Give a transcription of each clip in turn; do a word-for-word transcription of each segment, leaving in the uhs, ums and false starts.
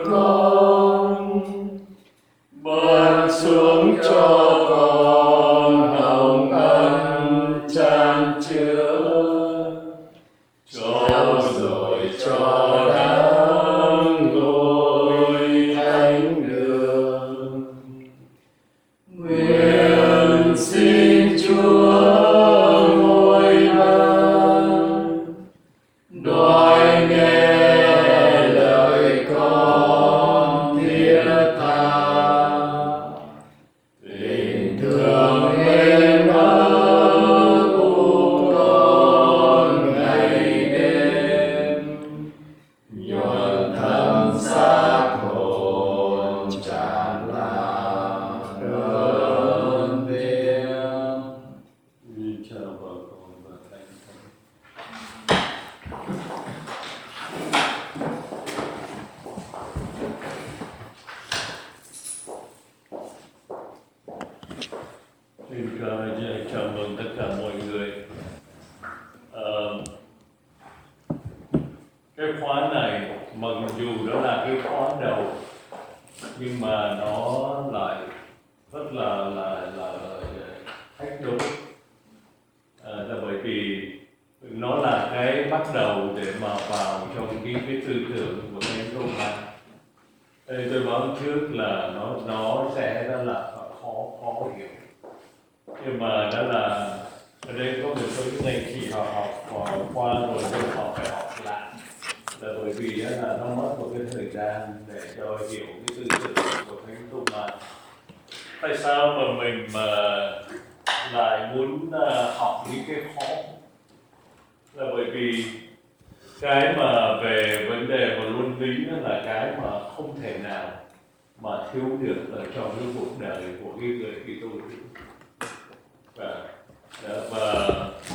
con, ban xuống cho con hồng ân chan chứa, cho rồi cho đáng ngôi thánh đường. Nguyện xin Chúa ngôi ban đòi nghe lời con thiết tha, tình thương êm ấm của con ngày đêm, nhuần thâm xác hồn tràn lan ơn tiếng. Vì cha và con và thánh thần. Xin chào mừng tất cả mọi người. Ờ, cái khóa này mặc dù đó là cái khóa đầu nhưng mà nó lại rất là là là, là thách đố, à, là bởi vì nó là cái bắt đầu để mà vào trong cái cái tư tưởng của Thánh Thomas. Đây tôi báo trước là nó nó sẽ rất là khó khó hiểu, nhưng mà đó là ở đây có một số những anh chị họ học họ qua rồi nhưng họ phải học lại, là bởi vì đó là nó mất một cái thời gian để cho hiểu cái tư tưởng của Thánh Thomas. Tại sao mà mình mà lại muốn uh, học những cái khó, là bởi vì cái mà về vấn đề và luân lý đó là cái mà không thể nào mà thiếu được ở trong cái cuộc đời của cái người Kitô hữu. Và, và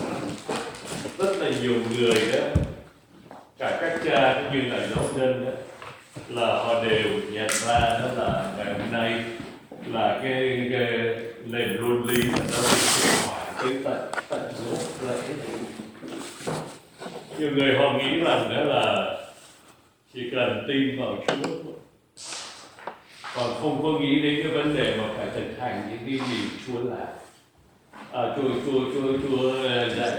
rất là nhiều người đó, cả các cha cũng như là giáo dân đó, là họ đều nhận ra đó là ngày hôm nay là cái, cái nền luân lý mà nó bị khủng hoảng tới tận tận rốt rễ. Nhiều người họ nghĩ rằng đó là chỉ cần tin vào Chúa, còn không có nghĩ đến cái vấn đề mà phải thực hành những cái gì Chúa làm, à, Chúa Chúa Chúa Chúa dạy.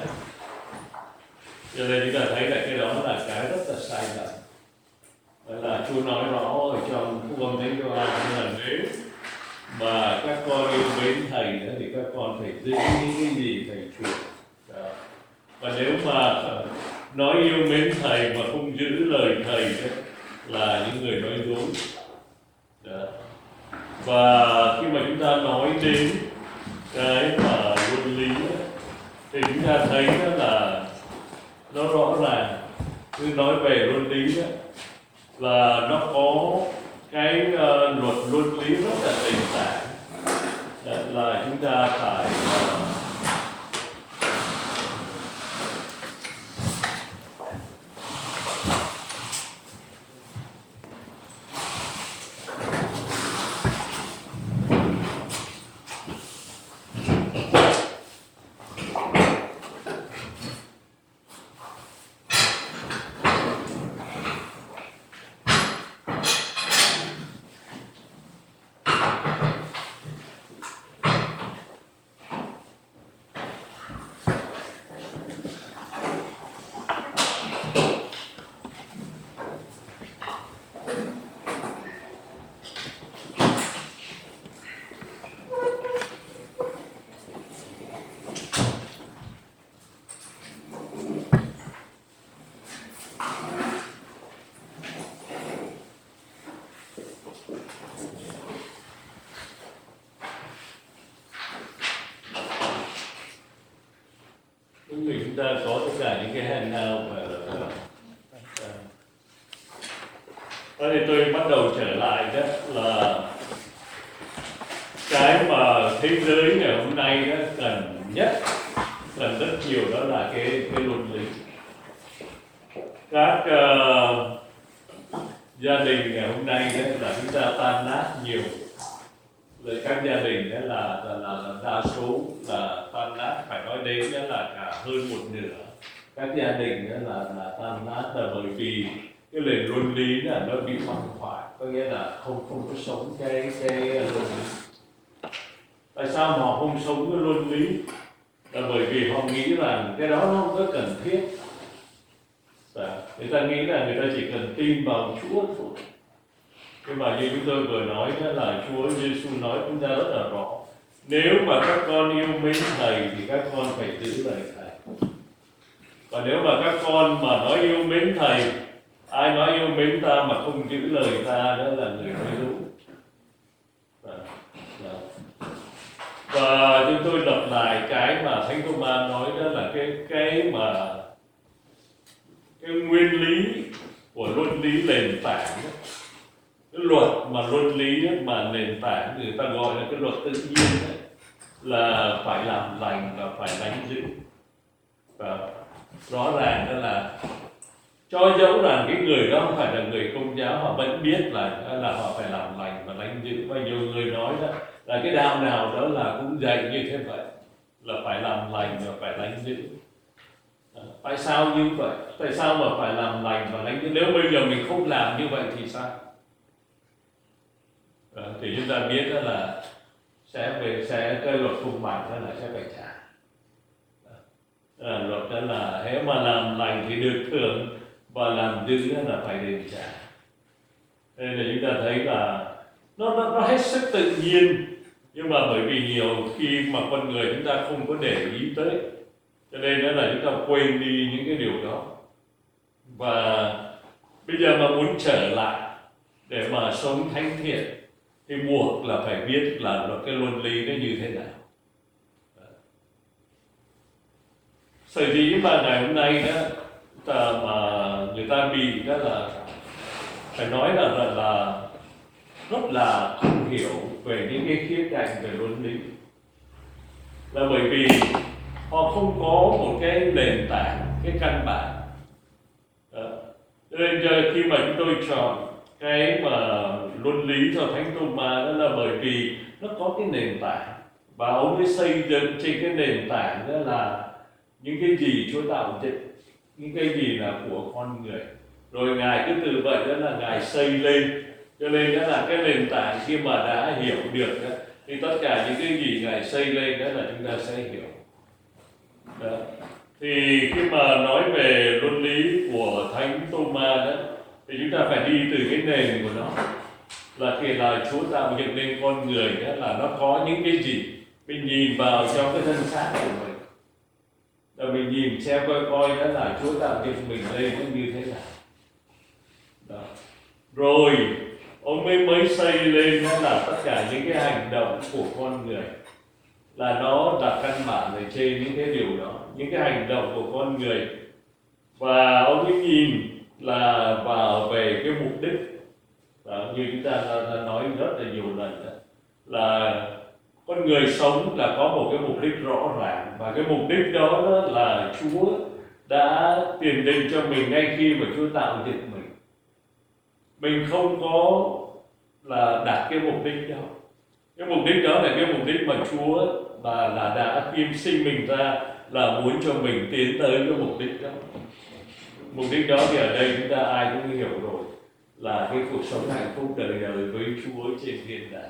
Cho nên chúng ta thấy là cái đó là cái rất là sai lầm. Đó là Chúa nói rõ ở trong Phúc Âm Thánh Gioan là nếu mà các con yêu mến thầy đó, thì các con phải giữ những cái gì thầy truyền. Đó. Và nếu mà nói yêu mến thầy mà không giữ lời thầy đó, là những người nói dối. Đó. Và khi mà chúng ta nói đến cái mà luân lý đó, thì chúng ta thấy đó là nó rõ ràng. Cứ nói về luân lý đó, là nó có cái uh, luật luân lý rất là nền tảng, là chúng ta phải uh, chúng ta có tất cả những cái hàng nào mà đó, thì tôi bắt đầu trở lại đó là cái mà thế giới ngày hôm nay đó cần nhất, cần rất nhiều, đó là cái cái luân lý. Các uh, gia đình ngày hôm nay đó là chúng ta tan nát nhiều, rồi các gia đình đó là là, là, là đa số là tan nát, phải nói đến đó là cả hơn một nửa các gia đình đó là là tan nát, là bởi vì cái nền luân lý là nó bị băng hoại, có nghĩa là không không có sống cái cái luân lý. Tại sao mà họ không sống cái luân lý? Là bởi vì họ nghĩ rằng cái đó nó không có cần thiết. Và người ta nghĩ là người ta chỉ cần tin vào Chúa thôi. Nhưng mà như chúng tôi vừa nói đó là Chúa Giêsu nói chúng ta rất là rõ, nếu mà các con yêu mến Thầy thì các con phải giữ lời Thầy. Còn nếu mà các con mà nói yêu mến Thầy, ai nói yêu mến ta mà không giữ lời ta, đó là người nói dối. Và, và, và chúng tôi lặp lại cái mà Thánh Thomas nói, đó là cái cái mà cái nguyên lý của luân lý nền tảng, cái luật mà luân lý mà nền tảng người ta gọi là cái luật tự nhiên ấy, là phải làm lành và phải đánh giữ. Và rõ ràng đó là cho dẫu rằng cái người đó không phải là người Công giáo, họ vẫn biết là là họ phải làm lành và đánh giữ. Và nhiều người nói đó là cái đạo nào đó là cũng dạy như thế vậy, là phải làm lành và phải đánh giữ. À, tại sao như vậy? Tại sao mà phải làm lành và đánh giữ? Nếu bây giờ mình không làm như vậy thì sao? À, thì chúng ta biết đó là sẽ về sẽ cái luật công bằng đó là sẽ phải trả. À, luật đó là nếu mà làm lành thì được thưởng và làm dữ là phải đền trả. Nên là chúng ta thấy là nó, nó, nó hết sức tự nhiên, nhưng mà bởi vì nhiều khi mà con người chúng ta không có để ý tới, cho nên đó là chúng ta quên đi những cái điều đó. Và bây giờ mà muốn trở lại để mà sống thánh thiện thì buộc là phải biết là cái luân lý nó như thế nào. Sở dĩ mà ngày hôm nay đó ta mà người ta bị đó là phải nói là là, là rất là không hiểu về những cái khía cạnh về luân lý, là bởi vì họ không có một cái nền tảng, cái căn bản. Đó. Cho nên khi mà chúng tôi chọn cái mà luân lý cho Thánh Thomas đó là bởi vì nó có cái nền tảng, và ông ấy xây dựng trên cái nền tảng đó là những cái gì Chúa tạo dựng, những cái gì là của con người, rồi Ngài cứ từ vậy đó là Ngài xây lên. Cho nên đó là cái nền tảng khi mà đã hiểu được đó, thì tất cả những cái gì Ngài xây lên đó là chúng ta sẽ hiểu đó. Thì khi mà nói về luân lý của Thánh Thomas đó, thì chúng ta phải đi từ cái nền của nó, là khi là Chúa tạo dựng nên con người đó là nó có những cái gì, mình nhìn vào trong cái thân xác của mình, rồi mình nhìn xem coi coi đó là Chúa tạo dựng mình lên nó như thế nào đó. Rồi ông mới mới xây lên đó là tất cả những cái hành động của con người, là nó đặt căn bản ở trên những cái điều đó, những cái hành động của con người. Và ông ấy nhìn là vào về cái mục đích đó, như chúng ta đã nói rất là nhiều lần đó, là con người sống là có một cái mục đích rõ ràng, và cái mục đích đó, đó là Chúa đã tiền định cho mình ngay khi mà Chúa tạo dựng mình. Mình không có là đạt cái mục đích đó. Cái mục đích đó là cái mục đích mà Chúa và là đã kim sinh mình ra, là muốn cho mình tiến tới cái mục đích đó. Mục đích đó thì ở đây chúng ta ai cũng hiểu rồi, là cái cuộc sống hạnh phúc đời đời với Chúa trên thiên đàng.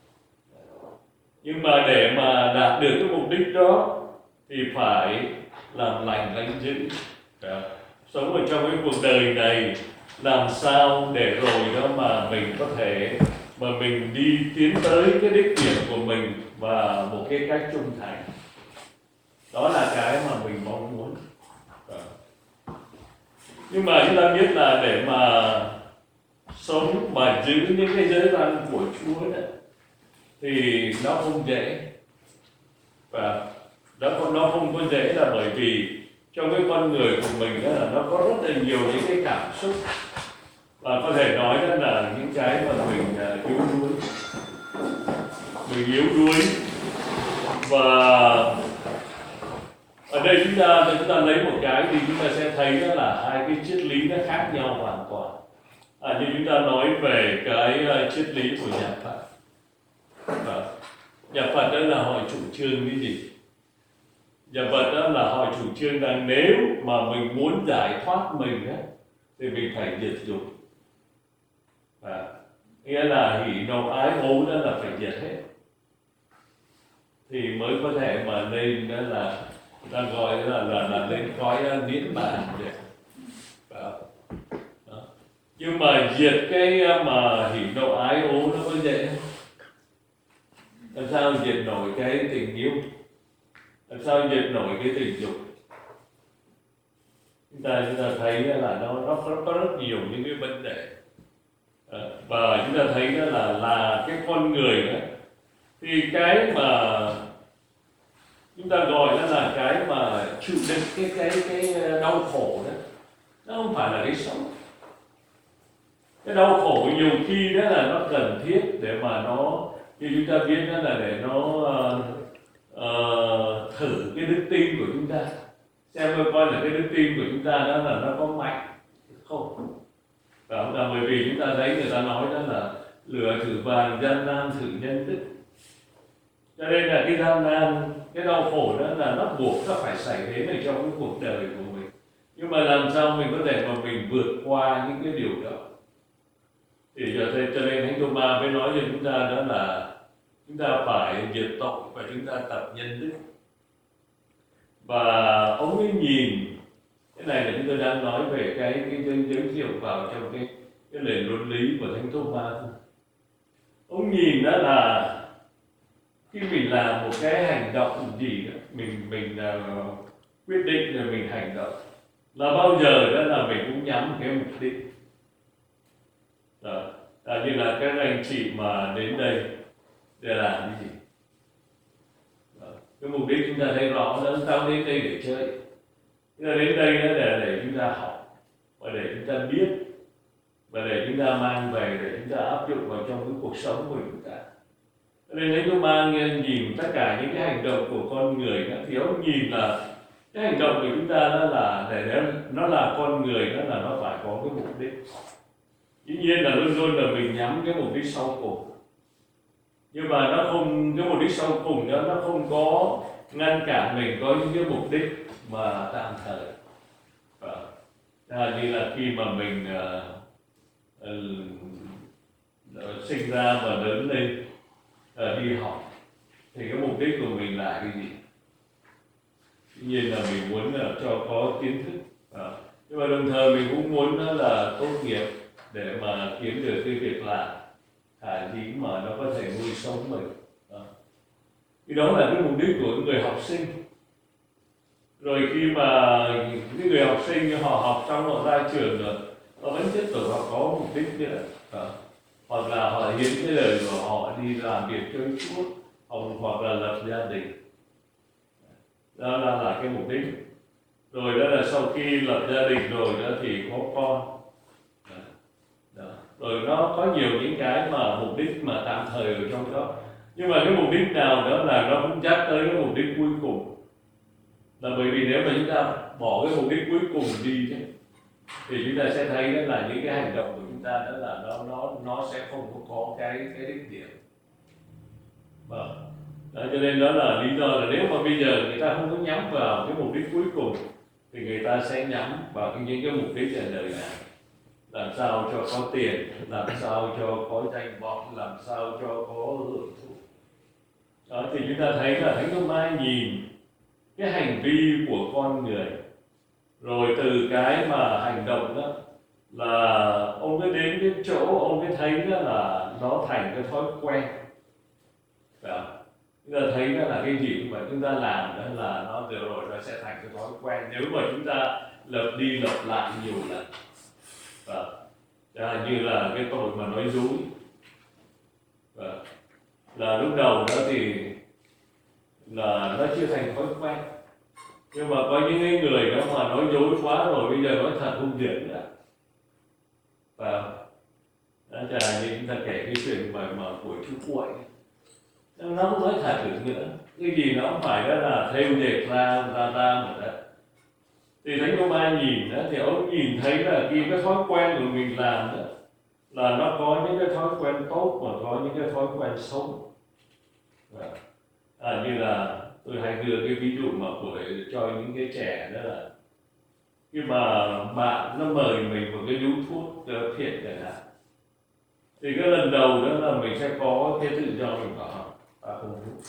Nhưng mà để mà đạt được cái mục đích đó thì phải làm lành đánh giữ, sống ở trong cái cuộc đời này làm sao để rồi đó mà mình có thể mà mình đi tiến tới cái đích điểm của mình và một cái cách trung thành. Đó là cái mà mình mong muốn. Nhưng mà chúng ta biết là để mà sống mà giữ những cái giới văn của Chúa đó, thì nó không dễ. Và nó không, nó không có dễ là bởi vì trong cái con người của mình đó là nó có rất là nhiều những cái cảm xúc, và có thể nói đó là những cái mà mình uh, yếu đuối, mình yếu đuối. Và ở đây chúng ta chúng ta lấy một cái thì chúng ta sẽ thấy đó là hai cái triết lý nó khác nhau hoàn toàn. À, như chúng ta nói về cái uh, triết lý của nhà Phật. Và nhà Phật đó là họ chủ trương cái gì? Nhà Phật đó là họ chủ trương rằng nếu mà mình muốn giải thoát mình đó, thì mình phải diệt dục. À, nghĩa là hỉ nộ ái ố đó là phải diệt hết thì mới có thể mà lên, đó là người ta gọi là là, là lên cõi niết bàn vậy. Đó. Đó. Nhưng mà diệt cái mà hỉ nộ ái ố nó có dễ không? Làm sao diệt nổi cái tình yêu? Làm sao diệt nổi cái tình dục? Chúng ta chúng ta thấy là nó nó có, có rất nhiều những cái vấn đề. À, và chúng ta thấy đó là là cái con người đó, thì cái mà chúng ta gọi đó là cái mà chịu đựng cái cái cái đau khổ đó, nó không phải là cái sống. Cái đau khổ nhiều khi đó là nó cần thiết để mà nó, như chúng ta biết đó là để nó uh, uh, thử cái đức tin của chúng ta, xem coi là cái đức tin của chúng ta đó là nó có mạnh không. Đó là bởi vì chúng ta thấy người ta nói đó là lửa thử vàng, gian nan thử nhân đức. Cho nên là cái gian nan, cái đau khổ đó là nó buộc nó phải xảy đến ở trong cái cuộc đời của mình. Nhưng mà làm sao mình có thể mà mình vượt qua những cái điều đó? Thì cho nên, cho nên Thánh Thomas mới nói cho chúng ta đó là chúng ta phải diệt tội và chúng ta tập nhân đức. Và ông ấy nhìn, cái này là chúng tôi đang nói về cái cái giới thiệu vào trong cái cái lời luận lý của Thánh Thomas. Ông nhìn đó là khi mình làm một cái hành động gì đó, mình mình uh, quyết định rồi mình hành động, là bao giờ đó là mình cũng nhắm cái mục đích. Đó. À, như là các anh chị mà đến đây để làm cái gì? Đó. Cái mục đích chúng ta thấy rõ là sao đến đây để chơi. Chúng ta đến đây đó để để chúng ta học và để chúng ta biết và để chúng ta mang về để chúng ta áp dụng vào trong cái cuộc sống của chúng ta. Nên nếu chúng ta nhìn tất cả những cái hành động của con người đó, thì ông nhìn là cái hành động của chúng ta đó là để nó là con người đó là nó phải có cái mục đích. Dĩ nhiên là luôn luôn là mình nhắm cái mục đích sau cùng, nhưng mà nó không, cái mục đích sau cùng đó nó không có ngăn cản mình có những cái mục đích mà tạm thời. À, như là khi mà mình uh, uh, sinh ra và lớn lên, uh, đi học, thì cái mục đích của mình là cái gì? Tuy nhiên là mình muốn là cho có kiến thức, à, nhưng mà đồng thời mình cũng muốn là tốt nghiệp để mà kiếm được cái việc làm khả dĩ mà nó có thể nuôi sống mình. Đó. Thì đó là cái mục đích của người học sinh. Rồi khi mà những người học sinh họ học xong họ ra trường rồi, họ vẫn tiếp tục họ có mục đích nữa. Đó. Hoặc là họ hiến cái lời của họ đi làm việc cho Chúa, hoặc là lập gia đình. Đó là, là cái mục đích. Rồi đó là sau khi lập gia đình rồi đó thì có con. Đó. Đó. Rồi nó có nhiều những cái mà mục đích mà tạm thời ở trong đó. Nhưng mà cái mục đích nào đó là nó cũng dắt tới cái mục đích cuối cùng. Là bởi vì nếu mà chúng ta bỏ cái mục đích cuối cùng đi chứ, thì chúng ta sẽ thấy đó là những cái hành động của chúng ta đó là nó nó nó sẽ không có, có cái cái đích điểm. Vâng. Đó, cho nên đó là lý do là nếu mà bây giờ người ta không có nhắm vào cái mục đích cuối cùng thì người ta sẽ nhắm vào cái, những cái mục đích ở đời này. Làm sao cho có tiền, làm sao cho có danh vọng, làm sao cho có hưởng thụ. Đó thì chúng ta thấy là Thánh Thomas nhìn cái hành vi của con người, rồi từ cái mà hành động đó là ông mới đến cái chỗ ông mới thấy đó là nó thành cái thói quen. Phải không? Chúng ta thấy đó là cái gì mà chúng ta làm đó là nó rồi rồi nó sẽ thành cái thói quen nếu mà chúng ta lặp đi lặp lại nhiều lần. Và như là cái tội mà nói dối, và là lúc đầu đó thì là nó chưa thành thói quen, nhưng mà có những người đó mà nói dối quá rồi bây giờ nói thật không diễn nữa. Và đó là như chúng ta kể cái chuyện mà, mà của chú Quậy, nó không nói thật được nữa, cái gì nó không phải đó là thêu dệt ra ra ra một đó. Thì Thánh Thomas nhìn đó thì ông nhìn thấy là khi cái thói quen của mình làm đó là nó có những cái thói quen tốt và có những cái thói quen xấu. À, như là tôi hay đưa cái ví dụ mà của cho những cái trẻ đó là khi mà bạn nó mời mình một cái điếu thuốc uh, phiện chẳng hạn, thì cái lần đầu đó là mình sẽ có cái tự do mình bảo à không hút.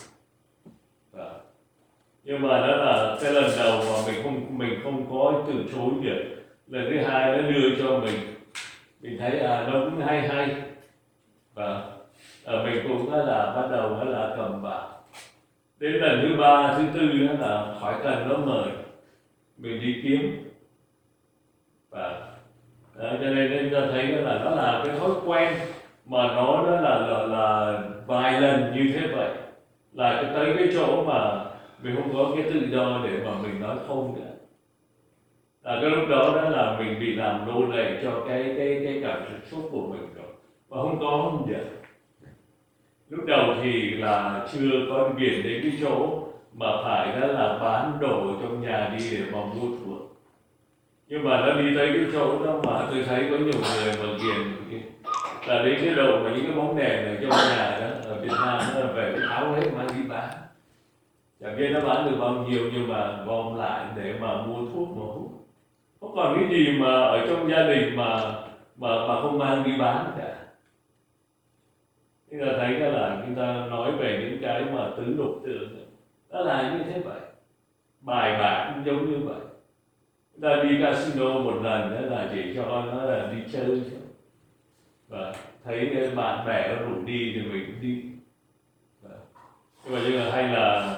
Nhưng mà đó là cái lần đầu mà mình không mình không có từ chối được. Lần thứ hai nó đưa cho mình mình thấy à nó cũng hay hay, và à, mình cũng là bắt đầu đó là cầm vào. Đến lần thứ ba thứ tư đó là khỏi cần nó mời mình đi kiếm, và đó, cho nên chúng ta thấy đó là nó là cái thói quen mà nó đó là, là là vài lần như thế vậy, là cái tới cái chỗ mà mình không có cái tự do để mà mình nói không nữa. À, cái lúc đó đó là mình bị làm nô lệ cho cái cái cái cảm xúc của mình rồi, và không có không được. Lúc đầu thì là chưa có biển đến cái chỗ mà phải đó là bán đồ trong nhà đi để mà mua thuốc. Nhưng mà nó đi tới cái chỗ đó mà tôi thấy có nhiều người mà ghiền là đến cái độ mà những cái bóng đèn ở trong nhà đó ở Việt Nam nó là về cái tháo hết mang đi bán. Chẳng biết nó bán được bao nhiêu nhưng mà gom lại để mà mua thuốc mà hút. Không còn cái gì mà ở trong gia đình mà mà mà không mang đi bán cả. Chúng ta thấy cái là chúng ta nói về những cái mà tứ lục tượng đó là như thế vậy, bài bản cũng giống như vậy. Chúng ta đi casino một lần đó là chỉ cho nó là đi chơi thôi, và thấy bạn bè nó rủ đi thì mình cũng đi. Nhưng mà như là hay là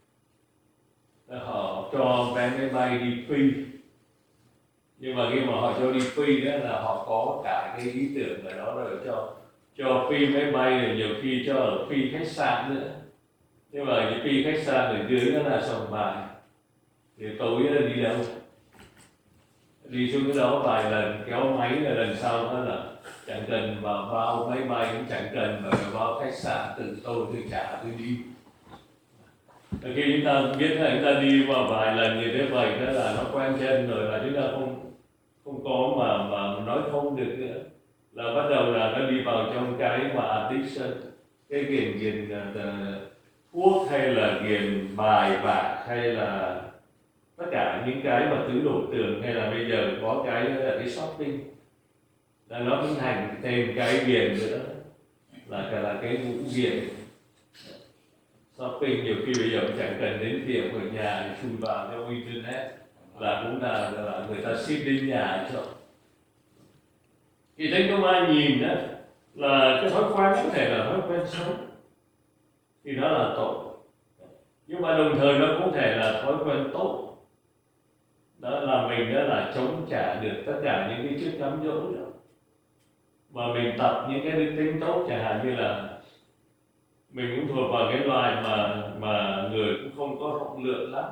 họ cho vé máy bay đi phi, nhưng mà khi mà họ cho đi phi đó là họ có cả cái ý tưởng ở đó rồi, cho cho phi máy bay rồi nhiều khi cho ở phi khách sạn nữa. Nhưng mà cái phi khách sạn ở dưới đó là sòng bài, thì tối là đi đâu, đi xuống cái đó vài lần kéo máy là lần sau đó là chẳng cần vào bao máy bay, cũng chẳng cần vào bao khách sạn, tự tôi tôi trả tôi đi. Và khi chúng ta biết là chúng ta đi vào vài lần như thế vậy đó là nó quen chân rồi, là chúng ta không không có mà mà nói không được nữa, là bắt đầu là nó đi vào trong cái mà addiction, cái nghiện nghiện thuốc hay là nghiện bài bạc hay là tất cả những cái mà tứ đổ tường, hay là bây giờ có cái là cái shopping, là nó cũng thành thêm cái nghiện nữa, là cái là cái ngũ nghiện. Shopping nhiều khi bây giờ chẳng cần đến tiệm ở nhà thì chui vào theo internet là cũng là, là người ta ship đến nhà cho. Thì thấy có ai nhìn đó là cái thói quen có thể là thói quen xấu thì nó là tội, nhưng mà đồng thời nó cũng thể là thói quen tốt, đó là mình đó là chống trả được tất cả những cái chất cám dỗ đó, mà mình tập những cái đức tính tốt, chẳng hạn như là mình cũng thuộc vào cái loài mà mà người cũng không có rộng lượng lắm,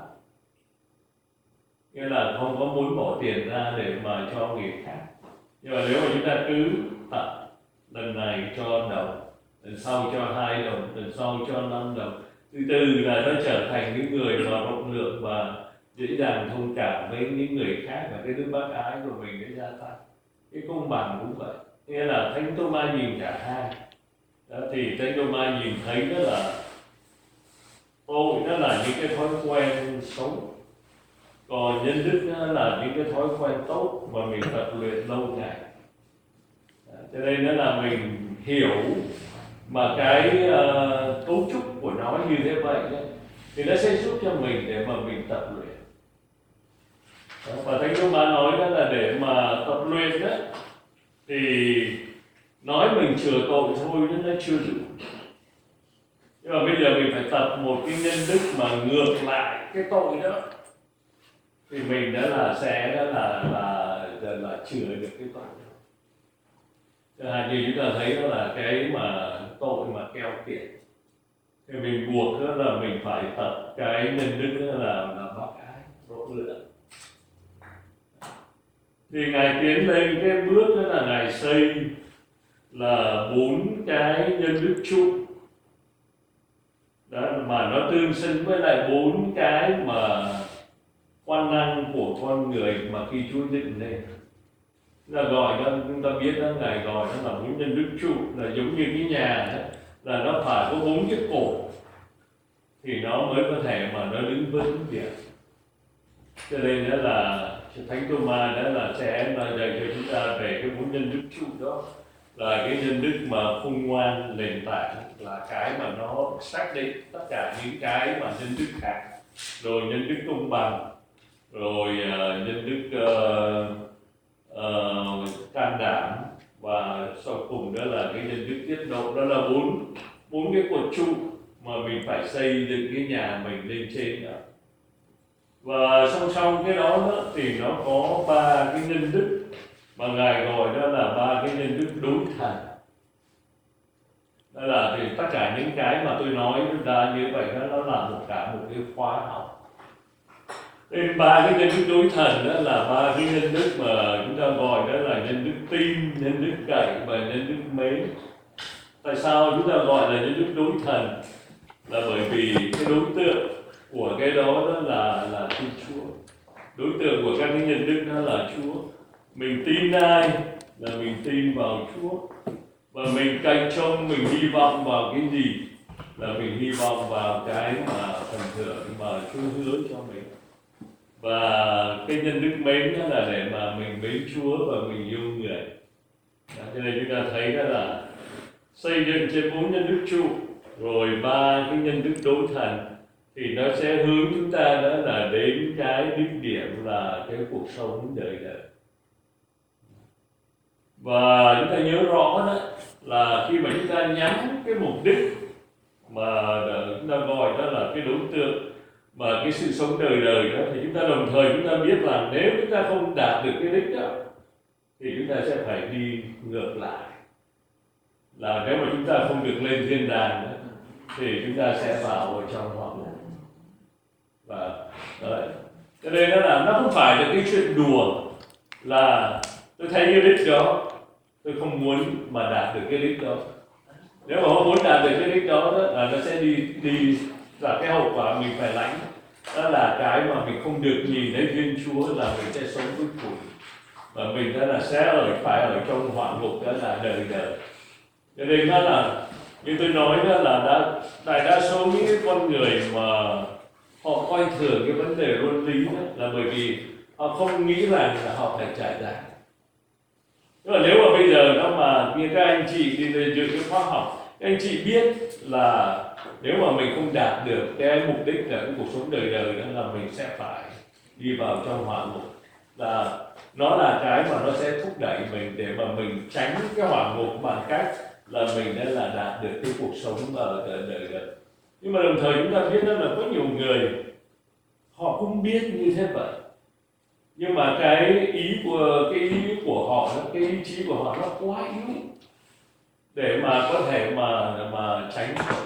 nghĩa là không có muốn bỏ tiền ra để mà cho người khác. Nhưng mà nếu mà chúng ta cứ tập, lần này cho đồng, lần sau cho hai đồng, lần sau cho năm đồng, từ từ là nó trở thành những người mà rộng lượng và dễ dàng thông cảm với những người khác, và cái đức bác ái của mình để gia tăng. Cái công bằng cũng vậy, nghĩa là Thánh Thomas nhìn cả hai. Đó, thì Thánh Thomas nhìn thấy đó là tội đó là những cái thói quen xấu, còn nhân đức đó là những cái thói quen tốt mà mình tập luyện lâu ngày. Đó, cho nên đó là mình hiểu mà cái uh, cấu trúc của nó như thế vậy đó, thì nó sẽ giúp cho mình để mà mình tập luyện. Đó, và Thánh Thomas nói đó là để mà tập luyện đó thì nói mình chừa tội thôi nó chưa đủ, nhưng mà bây giờ mình phải tập một cái nhân đức mà ngược lại cái tội đó, thì mình đó là sẽ đó là là là, là chừa được cái tội đó. Chẳng hạn như chúng ta thấy đó là cái mà tội mà keo kiệt, thì mình buộc đó là mình phải tập cái nhân đức đó là là bác ái, rộng lượng. Thì Ngài tiến lên cái bước đó là Ngài xây là bốn cái nhân đức chung đó, mà nó tương xứng với lại bốn cái mà quan năng của con người mà khi Chúa định lên, là gọi đó, chúng ta biết đó, Ngài gọi nó là bốn nhân đức trụ, là giống như cái nhà đó, là nó phải có bốn cái cột thì nó mới có thể mà nó đứng vững được. Cho nên đó là Thánh Thomas đó là sẽ là dạy cho chúng ta về cái bốn nhân đức trụ đó, là cái nhân đức mà khôn ngoan nền tảng, là cái mà nó xác định tất cả những cái mà nhân đức khác, rồi nhân đức công bằng, rồi uh, nhân đức uh, uh, can đảm, và sau cùng đó là cái nhân đức tiết độ. Đó là bốn bốn cái cột trụ mà mình phải xây dựng cái nhà mình lên trên đó. Và song song cái đó, đó thì nó có ba cái nhân đức mà Ngài gọi đó là ba cái nhân đức đối thần. Đó là thì tất cả những cái mà tôi nói ra như vậy đó, nó là một cả một cái khóa học. Nên ba cái nhân đức đối thần đó là ba cái nhân đức mà chúng ta gọi đó là nhân đức tin, nhân đức cậy và nhân đức mến. Tại sao chúng ta gọi là nhân đức đối thần? Là bởi vì cái đối tượng của cái đó, đó là là Thiên Chúa. Đối tượng của các cái nhân đức đó là Chúa. Mình tin ai là mình tin vào Chúa, và mình cậy trông, mình hy vọng vào cái gì là mình hy vọng vào cái mà phần thưởng mà Chúa hứa cho mình. Và cái nhân đức mến đó là để mà mình mến Chúa và mình yêu người. Đó, cho nên chúng ta thấy đó là xây dựng trên bốn nhân đức trụ, rồi ba cái nhân đức đối thần, thì nó sẽ hướng chúng ta đó là đến cái đích điểm là cái cuộc sống đời đời. Và chúng ta nhớ rõ đó là khi mà chúng ta nhắm cái mục đích mà chúng ta gọi đó là cái đối tượng mà cái sự sống đời đời đó, thì chúng ta đồng thời chúng ta biết là nếu chúng ta không đạt được cái đích đó thì chúng ta sẽ phải đi ngược lại. Là nếu mà chúng ta không được lên thiên đàng đó, thì chúng ta sẽ vào ở trong hỏa ngục. Và đấy, cho nên đó là nó không phải là cái chuyện đùa là tôi thấy cái đích đó, tôi không muốn mà đạt được cái đích đó. Nếu mà không muốn đạt được cái đích đó, đó là nó sẽ đi đi là cái hậu quả mình phải lãnh. Đó là cái mà mình không được nhìn thấy Thiên Chúa, là mình sẽ sống cuối cùng, và mình đó là sẽ ở phải ở trong hỏa ngục, đó là đời đời. Cho nên đó là như tôi nói đó là đã, đại đa số những cái con người mà họ coi thường cái vấn đề luân lý đó, là bởi vì họ không nghĩ rằng là họ phải trải dài. Nhưng mà nếu mà bây giờ nó mà như các anh chị đi lên dự cái khoa học, các anh chị biết là nếu mà mình không đạt được cái mục đích là cái cuộc sống đời đời đó, là mình sẽ phải đi vào trong hỏa ngục. Là nó là cái mà nó sẽ thúc đẩy mình để mà mình tránh cái hỏa ngục bằng cách là mình đã là đạt được cái cuộc sống ở đời đời. Nhưng mà đồng thời chúng ta biết đó là có nhiều người họ không biết như thế vậy, nhưng mà cái ý của cái ý của họ, cái ý chí của họ nó quá yếu để mà có thể mà mà tránh khỏi.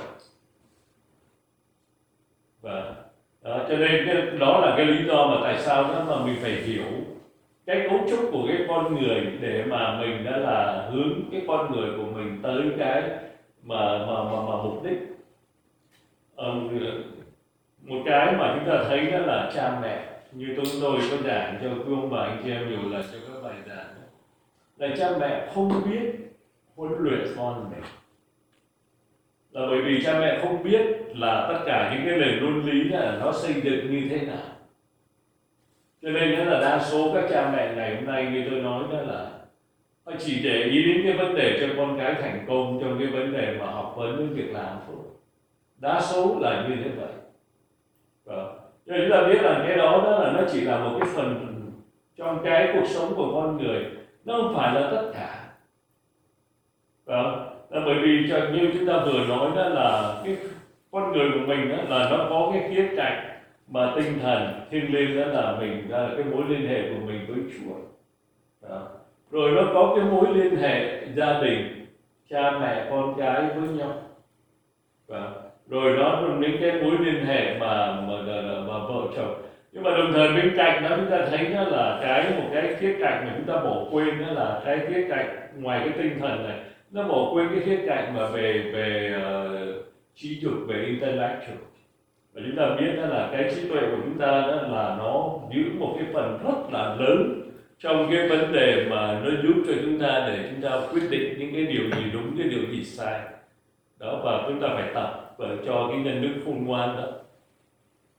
Và đó, cho nên cái, đó là cái lý do mà tại sao đó mà mình phải hiểu cái cấu trúc của cái con người để mà mình đã là hướng cái con người của mình tới cái mà mà mà, mà mục đích. Ờ, một cái mà chúng ta thấy đó là cha mẹ, như chúng tôi có giảng cho quý ông bà anh chị em nhiều lần cho các bài giảng, là cha mẹ không biết huấn luyện con mình, là bởi vì cha mẹ không biết là tất cả những cái nền luân lý là nó xây dựng như thế nào. Cho nên đó là đa số các cha mẹ ngày hôm nay như tôi nói đó là họ chỉ để ý đến cái vấn đề cho con cái thành công trong cái vấn đề mà học vấn với việc làm thôi. Đa số là như thế vậy. Và cho nên chúng ta biết là cái đó, đó là nó chỉ là một cái phần trong cái cuộc sống của con người, nó không phải là tất cả. Và là bởi vì cho như chúng ta vừa nói đó là cái con người của mình đó là nó có cái khía cạnh mà tinh thần thiêng liêng, đó là mình đó là cái mối liên hệ của mình với Chúa. Đó. Rồi nó có cái mối liên hệ gia đình, cha mẹ con cái với nhau. Đó. Rồi nó những cái mối liên hệ mà mà, mà, mà vợ chồng. Nhưng mà đồng thời bên cạnh đó chúng ta thấy đó là cái một cái khía cạnh mà chúng ta bỏ quên, đó là cái khía cạnh ngoài cái tinh thần này, nó bỏ quên cái khía cạnh mà về về uh, trí dục, về intellectual. Và chúng ta biết đó là cái trí tuệ của chúng ta đó là nó giữ một cái phần rất là lớn trong cái vấn đề mà nó giúp cho chúng ta để chúng ta quyết định những cái điều gì đúng, cái điều gì sai. Đó, và chúng ta phải tập và cho cái nhân đức khôn ngoan đó.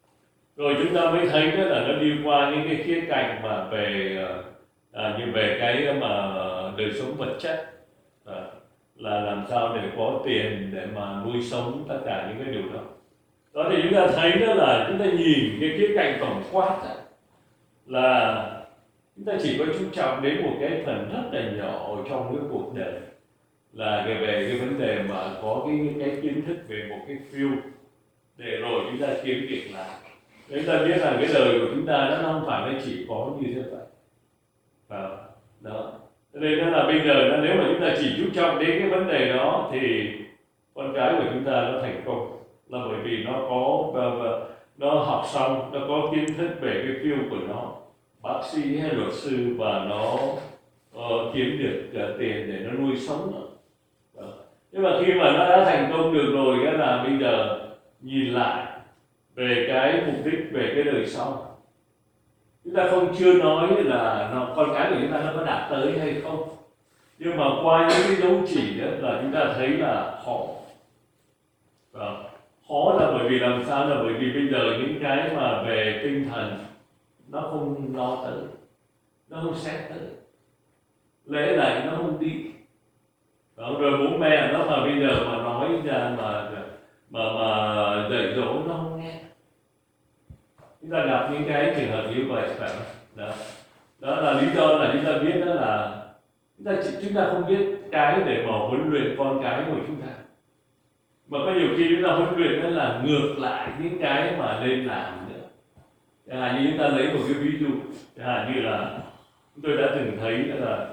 Rồi chúng ta mới thấy đó là nó đi qua những cái khía cạnh mà về à, như về cái mà đời sống vật chất, à, là làm sao để có tiền để mà nuôi sống tất cả những cái điều đó. Đó thì chúng ta thấy đó là chúng ta nhìn cái khía cạnh tổng quát đó, là chúng ta chỉ có chú trọng đến một cái phần rất là nhỏ ở trong cái cuộc đời, là về cái vấn đề mà có cái cái kiến thức về một cái field để rồi chúng ta kiếm việc làm. Chúng ta biết rằng cái đời của chúng ta nó không phải nó chỉ có như thế vậy. À, đó. Cho nên đó là bây giờ đó, nếu mà chúng ta chỉ chú trọng đến cái vấn đề đó thì con cái của chúng ta nó thành công, là bởi vì nó có nó học xong, nó có kiến thức về cái field của nó, bác sĩ hay luật sư, và nó uh, kiếm được uh, tiền để nó nuôi sống. Đó. Nhưng mà khi mà nó đã thành công được rồi, cái là bây giờ nhìn lại về cái mục đích, về cái đời sau, chúng ta không chưa nói là nó, con cái của chúng ta nó có đạt tới hay không, nhưng mà qua những cái dấu chỉ đó là chúng ta thấy là khó. Đó. Khó là bởi vì làm sao, là bởi vì bây giờ những cái mà về tinh thần nó không lo tới, nó không xét tới, lễ lại nó không đi. Đó. Rồi bố mẹ nó mà bây giờ mà nói ra mà mà mà dạy dỗ nó không nghe. Chúng ta gặp những cái trường hợp như vậy phải không? Đó. Đó là lý do là chúng ta biết đó là chúng ta chúng ta không biết cái để mà huấn luyện con cái của chúng ta, mà có nhiều khi chúng ta huấn luyện đó là ngược lại những cái mà nên làm nữa. Chẳng hạn như chúng ta lấy một cái ví dụ, chẳng hạn như là chúng tôi đã từng thấy là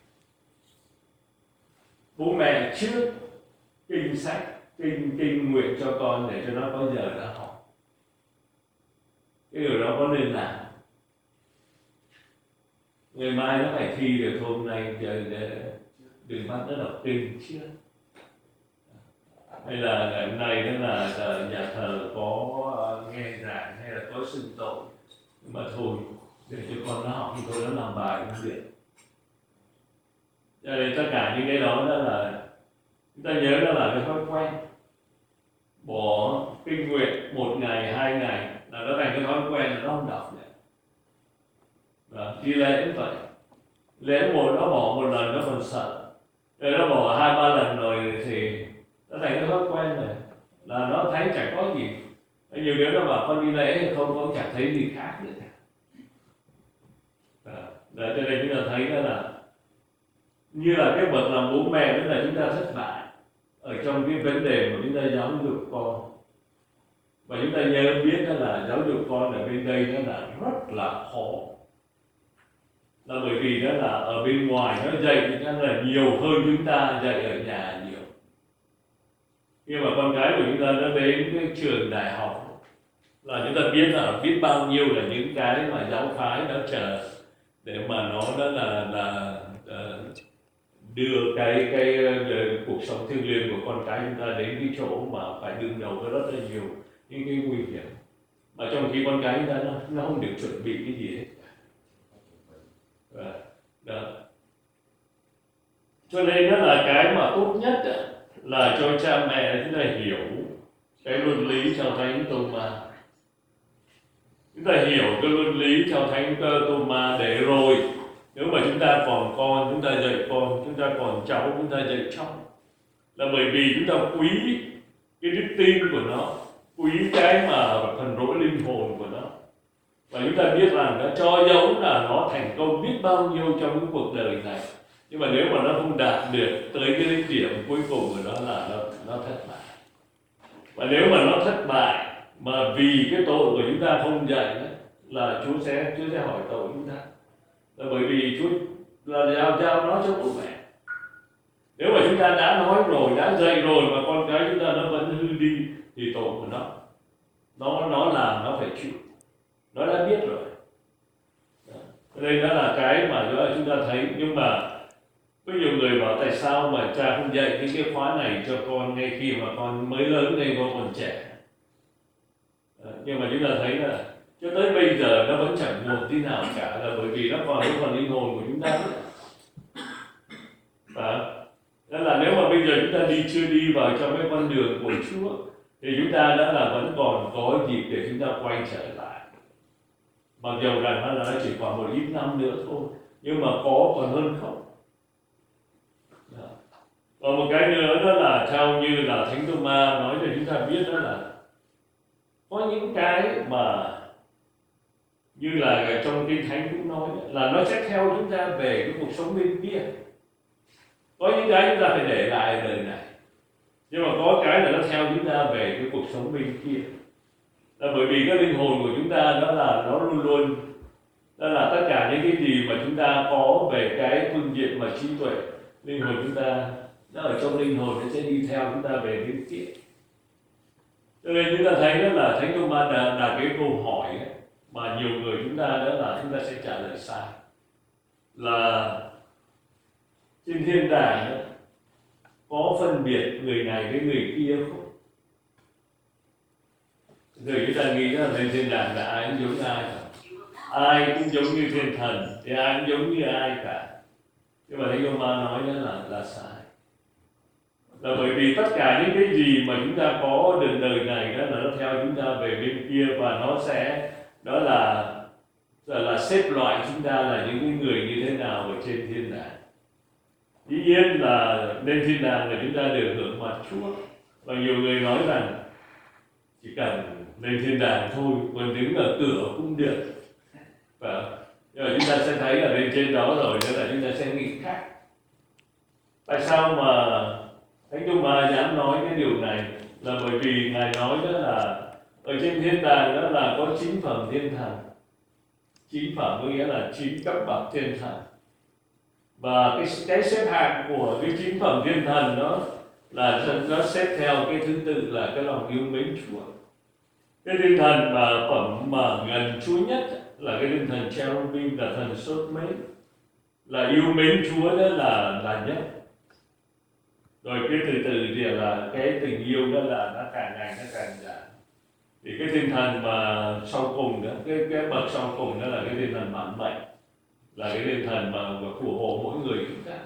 bố mẹ trước kinh sách, kinh kinh nguyện cho con để cho nó có giờ đã học, cái điều đó có nên làm. Ngày mai nó phải thi được, hôm nay giờ đừng bắt nó đọc kinh chưa, hay là ngày hôm nay đó là, là nhà thờ có nghe giảng hay là có xưng tội, nhưng mà thôi để cho con nó học thì tôi nó làm bài không được. Cho nên tất cả những cái đó đó là chúng ta nhớ đó là cái thói quen. Bỏ kinh nguyện một ngày hai ngày là nó thành cái thói quen là nó không đọc nữa. Đó, đi lễ cũng vậy, lễ một nó bỏ một lần nó còn sợ, rồi nó bỏ hai ba lần rồi thì nó thành cái thói quen rồi, là nó thấy chẳng có gì. Nhiều đứa nó bảo con đi lễ không, con chẳng thấy gì khác nữa. Đó. Đó, cho nên chúng ta thấy đó là như là cái bậc làm bố mẹ đó là chúng ta thất bại ở trong cái vấn đề mà chúng ta giáo dục con. Và chúng ta nhớ biết đó là giáo dục con ở bên đây nó là rất là khó, là bởi vì đó là ở bên ngoài nó dạy thì nó là nhiều hơn chúng ta dạy ở nhà nhiều. Khi mà con cái của chúng ta nó đến cái trường đại học là chúng ta biết là biết bao nhiêu là những cái mà giáo phái nó chờ để mà nó đó là là uh, đưa cái cái uh, cuộc sống thiêng liêng của con cái chúng ta đến cái chỗ mà phải đương đầu với rất là nhiều những cái nguy hiểm, mà trong khi con cái chúng ta nó, nó không được chuẩn bị cái gì hết. Đó. Đó. Cho nên đó là cái mà tốt nhất đó, là cho cha mẹ chúng ta hiểu cái luân lý theo Thánh Tô-ma. Chúng ta hiểu cái luân lý theo Thánh Tô-ma để rồi nếu mà chúng ta còn con, chúng ta dạy con, chúng ta còn cháu, chúng ta dạy cháu. Là bởi vì chúng ta quý cái đức tin của nó, quý cái mà phần rỗi linh hồn của nó. Và chúng ta biết rằng nó cho dẫu là nó thành công biết bao nhiêu trong cái cuộc đời này, nhưng mà nếu mà nó không đạt được tới cái điểm cuối cùng của nó là nó, nó thất bại. Và nếu mà nó thất bại mà vì cái tội của chúng ta không dạy đó, là Chúa sẽ Chúa sẽ hỏi tội chúng ta. Là bởi vì Chúa là giao giao nó cho bố mẹ. Nếu mà chúng ta đã nói rồi, đã dạy rồi mà con cái chúng ta nó vẫn hư đi thì tội của nó nó nó làm nó phải chịu. Nó đã biết rồi. Cho nên đó là cái mà chúng ta thấy. Nhưng mà có nhiều người bảo tại sao mà cha không dạy những cái khóa này cho con ngay khi mà con mới lớn lên, con còn trẻ. Nhưng mà chúng ta thấy là cho tới bây giờ nó vẫn chẳng buồn tí nào cả, là bởi vì nó còn cái phần linh hồn của chúng ta. Và đó là nếu mà bây giờ chúng ta đi chưa đi vào trong cái con đường của Chúa thì chúng ta đã là vẫn còn có dịp để chúng ta quay trở lại. mặc dù rằng nó chỉ còn một ít năm nữa thôi, nhưng mà có còn hơn không. Đó. Còn một cái nữa đó là theo như là Thánh Thomas nói cho chúng ta biết, đó là có những cái mà như là trong Kinh Thánh cũng nói là nó sẽ theo chúng ta về cái cuộc sống bên kia. Có những cái chúng ta phải để lại đời này, nhưng mà có cái là nó theo chúng ta về cái cuộc sống bên kia. Là bởi vì cái linh hồn của chúng ta đó là nó luôn luôn, đó là tất cả những cái gì mà chúng ta có về cái phương diện mà trí tuệ, linh hồn chúng ta nó ở trong linh hồn, nó sẽ đi theo chúng ta về bên kia. Cho nên chúng ta thấy đó là Thánh Thomas là, là cái câu hỏi ấy, mà nhiều người chúng ta đó là chúng ta sẽ trả lời sai, là trên thiên đàng đó, có phân biệt người này với người kia không? Rồi chúng ta nghĩ là lên thiên đàng là ai cũng giống ai cả, ai cũng giống như thiên thần, thì ai cũng giống như ai cả. Nhưng mà Thánh Thomas nói đó là là sai. Là bởi vì tất cả những cái gì mà chúng ta có đường đời này đó là nó theo chúng ta về bên kia, và nó sẽ đó là là, là xếp loại chúng ta là những cái người như thế nào ở trên thiên đàng. Dĩ nhiên là lên thiên đàng là chúng ta được hưởng mặt Chúa, và nhiều người nói rằng chỉ cần lên thiên đàng thôi, còn đứng ở cửa cũng được. Và nhưng mà chúng ta sẽ thấy ở bên trên đó rồi đó là chúng ta sẽ nghĩ khác. Tại sao mà Thánh Thomas dám nói cái điều này? Là bởi vì Ngài nói đó là ở trên thiên đàng đó là có chín phẩm thiên thần. Chín phẩm có nghĩa là chín cấp bậc thiên thần. Và cái, cái xếp hạng của cái chín phẩm thiên thần đó là nó xếp theo cái thứ tự là cái lòng yêu mến Chúa. Cái thiên thần mà phẩm mà gần Chúa nhất là cái thiên thần Cherubim, là thần sốt mến, là yêu mến Chúa đó là là nhất. Rồi cái từ từ thì là cái tình yêu đó là nó càng ngày nó càng giảm. Thì cái thiên thần mà sau cùng đó, cái cái bậc sau cùng đó là cái thiên thần bản mệnh, là cái thiên thần mà phù hộ mỗi người chúng ta.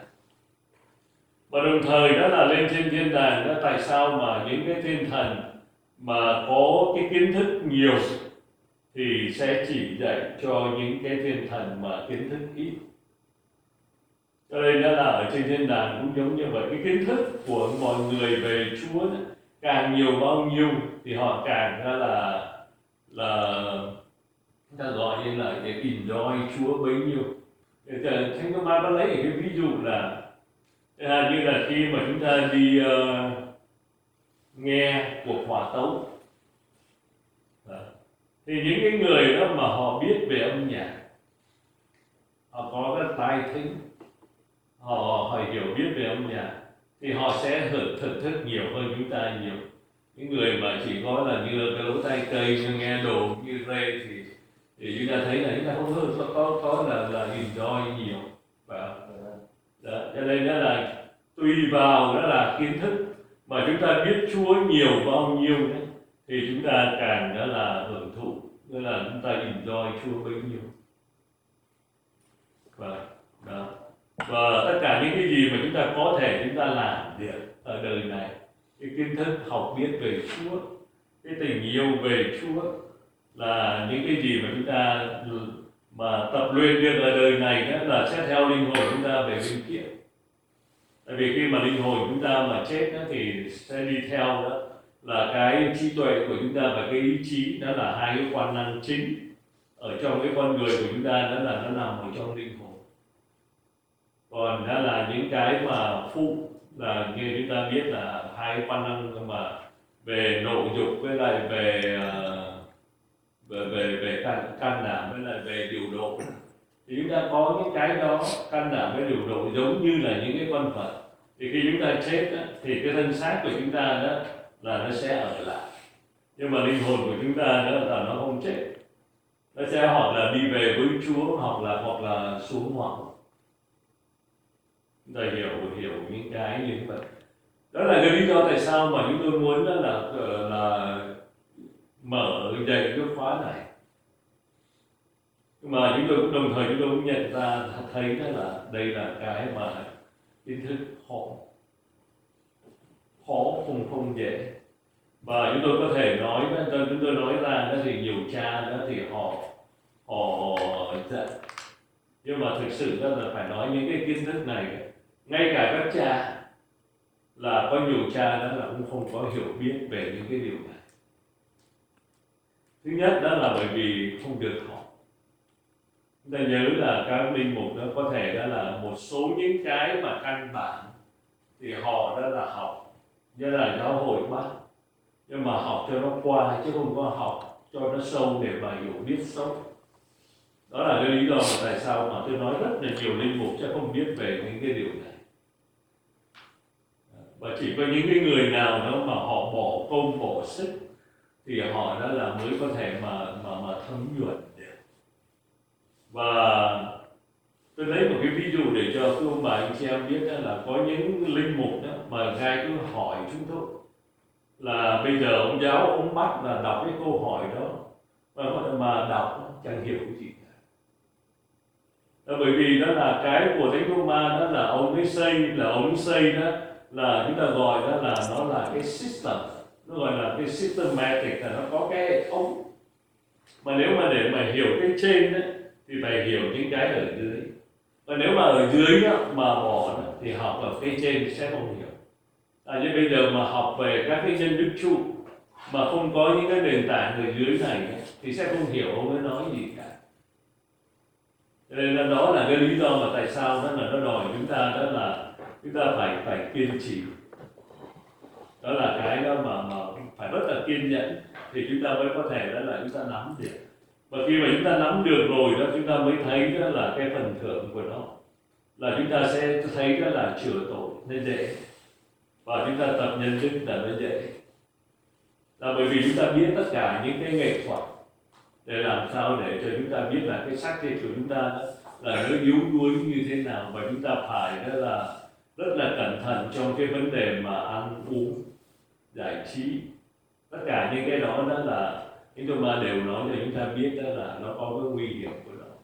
Và đồng thời đó là lên trên thiên đàng đó, tại sao mà những cái thiên thần mà có cái kiến thức nhiều thì sẽ chỉ dạy cho những cái thiên thần mà kiến thức ít. Cho nên đó là ở trên thiên đàng cũng giống như vậy, cái kiến thức của mọi người về Chúa đó, càng nhiều bao nhiêu thì họ càng đó là là chúng ta gọi như là để enjoy Chúa bấy nhiêu. Thánh Thomas có lấy cái ví dụ là như là khi mà chúng ta đi uh, nghe cuộc hòa tấu, thì những cái người đó mà họ biết về âm nhạc, họ có cái tai thính, họ, họ hiểu biết về âm nhạc, thì họ sẽ hưởng thưởng thức nhiều hơn chúng ta nhiều. Những người mà chỉ có là như là cái lỗ tai cây, như nghe đồ như rê thì thì chúng ta thấy là chúng ta không có có, có là là enjoy nhiều. Và đó, cho nên đó là tùy vào đó là kiến thức mà chúng ta biết Chúa nhiều bao nhiêu đấy, thì chúng ta càng đó là hưởng thụ, tức là chúng ta enjoy Chúa bấy nhiêu. Và đó, và tất cả những cái gì mà chúng ta có thể chúng ta làm được ở đời này, cái kiến thức học biết về Chúa, cái tình yêu về Chúa, là những cái gì mà chúng ta mà tập luyện được ở đời này đó là sẽ theo linh hồn chúng ta về bên kia. Tại vì khi mà linh hồn chúng ta mà chết đó, thì sẽ đi theo đó là cái trí tuệ của chúng ta và cái ý chí, đó là hai cái quan năng chính ở trong cái con người của chúng ta, đó là nó nằm ở trong linh hồn. Còn đó là những cái mà phụ là như chúng ta biết là hai quan năng mà về nội dục với lại về về về, về can, can đảm với lại về điều độ. Thì chúng ta có những cái đó can đảm với điều độ giống như là những cái con vật. Thì khi chúng ta chết đó, thì cái thân xác của chúng ta đó là nó sẽ ở lại, nhưng mà linh hồn của chúng ta đó là nó không chết, nó sẽ hoặc là đi về với Chúa, hoặc là hoặc là xuống hỏa. Chúng ta hiểu hiểu những cái như vậy. Đó là cái lý do tại sao mà chúng tôi muốn đó là là mở dạy cái khóa này. Nhưng mà chúng tôi cũng đồng thời chúng tôi cũng nhận ra thấy đó là đây là cái mà kiến thức khó, khó không không dễ. Và chúng tôi có thể nói đó, chúng tôi nói ra đó thì nhiều cha đó thì họ họ dạy. Nhưng mà thực sự ra là phải nói những cái kiến thức này, ngay cả các cha, là có nhiều cha đó là cũng không có hiểu biết về những cái điều này. Thứ nhất đó là bởi vì không được học. Chúng ta nhớ là các linh mục đó có thể đó là một số những cái mà căn bản thì họ đó là học, như là giáo hội bắt, nhưng mà học cho nó qua chứ không có học cho nó sâu để mà hiểu biết sâu. Đó là cái lý do mà tại sao mà tôi nói rất là nhiều linh mục chắc không biết về những cái điều này. Và chỉ có những cái người nào đó mà họ bỏ công bỏ sức thì họ đó là mới có thể mà mà mà thấm nhuần được. Và tôi lấy một cái ví dụ để cho các ông bà anh chị em biết đó là có những linh mục đó mà ngài cứ hỏi chúng tôi là bây giờ ông giáo ông bắt là đọc cái câu hỏi đó mà mà đọc chẳng hiểu cái gì cả. Đó, bởi vì đó là cái của Thánh Thomas đó là ông ấy xây là ông ấy xây đó là chúng ta gọi đó là nó là cái system, nó gọi là cái systematic, là nó có cái hệ thống. Mà nếu mà để mà hiểu cái trên đó, thì phải hiểu những cái ở dưới. Và nếu mà ở dưới đó, mà bỏ đó, thì học ở cái trên sẽ không hiểu. À, như bây giờ mà học về các cái nhân đức trụ mà không có những cái nền tảng ở dưới này thì sẽ không hiểu ông ấy nói gì cả. Cho nên là đó là cái lý do mà tại sao đó là nó đòi chúng ta đó là chúng ta phải phải kiên trì. Đó là cái đó mà mà phải rất là kiên nhẫn thì chúng ta mới có thể đó là chúng ta nắm được. Và khi mà chúng ta nắm được rồi đó, chúng ta mới thấy đó là cái phần thưởng của nó, là chúng ta sẽ thấy đó là chữa tội nên dễ, và chúng ta tập nhân đức là nó dễ. Là bởi vì chúng ta biết tất cả những cái nghệ thuật để làm sao để cho chúng ta biết là cái xác thịt của chúng ta đó, là nó yếu đuối như thế nào, và chúng ta phải đó là rất là cẩn thận trong cái vấn đề mà ăn uống, giải trí. Tất cả những cái đó đó là những tôi mà đều nói cho chúng ta biết đó là nó có cái nguy hiểm của nó.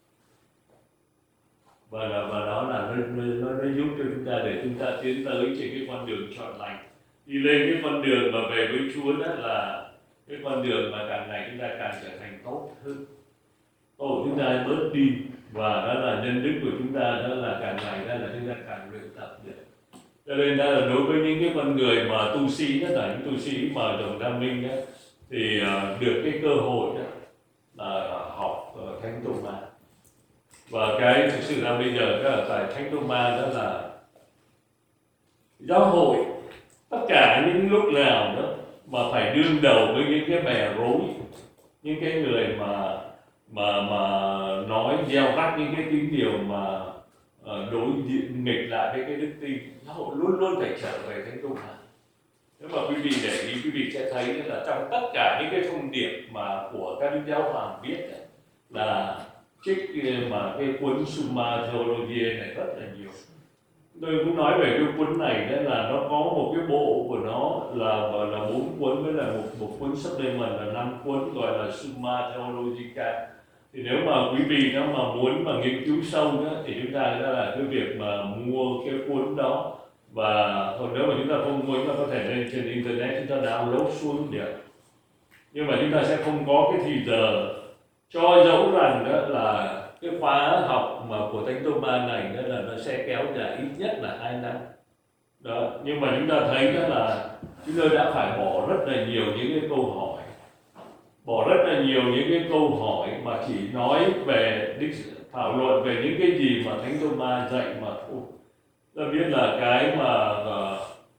Và, là, và đó là nó, nó, nó giúp cho chúng ta để chúng ta tiến tới trên cái con đường trọn lành, đi lên cái con đường mà về với Chúa, đó là cái con đường mà càng ngày chúng ta càng trở thành tốt hơn, tội chúng ta bớt đi, và đó là nhân đức của chúng ta đó là càng ngày đó là chúng ta càng luyện tập được. Cho nên đó là đối với những cái con người mà tu sĩ, nhất là những tu sĩ mà đồng đam minh đó, thì uh, được cái cơ hội đó là học uh, Thánh Thomas. Và cái thực sự là bây giờ đó là tại Thánh Thomas đó là giáo hội tất cả những lúc nào đó mà phải đương đầu với những cái bè rối, những cái người mà mà mà nói gieo rắc những cái tín điều mà uh, đối diện nghịch lại với cái đức tin, giáo hội luôn luôn phải trở về Thánh Thomas. Nếu mà quý vị để ý, quý vị sẽ thấy là trong tất cả những cái thông điệp mà của các đức giáo hoàng viết là trích mà cái cuốn Summa Theologiae này rất là nhiều. Tôi cũng nói về cái cuốn này đó là nó có một cái bộ của nó là gọi là bốn cuốn, với là một một cuốn supplement là năm cuốn gọi là Summa Theologica. Thì nếu mà quý vị nó mà muốn mà nghiên cứu sâu đó, thì chúng ta đó là cái việc mà mua cái cuốn đó, và còn nếu mà chúng ta không muốn, chúng ta có thể lên trên internet chúng ta download xuống được. Nhưng mà chúng ta sẽ không có cái thì giờ, cho dẫu rằng đó là cái khóa học mà của Thánh Thomas này đó là nó sẽ kéo dài ít nhất là hai năm đó. Nhưng mà chúng ta thấy đó là chúng ta đã phải bỏ rất là nhiều những cái câu hỏi, bỏ rất là nhiều những cái câu hỏi mà chỉ nói về thảo luận về những cái gì mà Thánh Thomas dạy mà thôi. Ta biết là cái mà uh,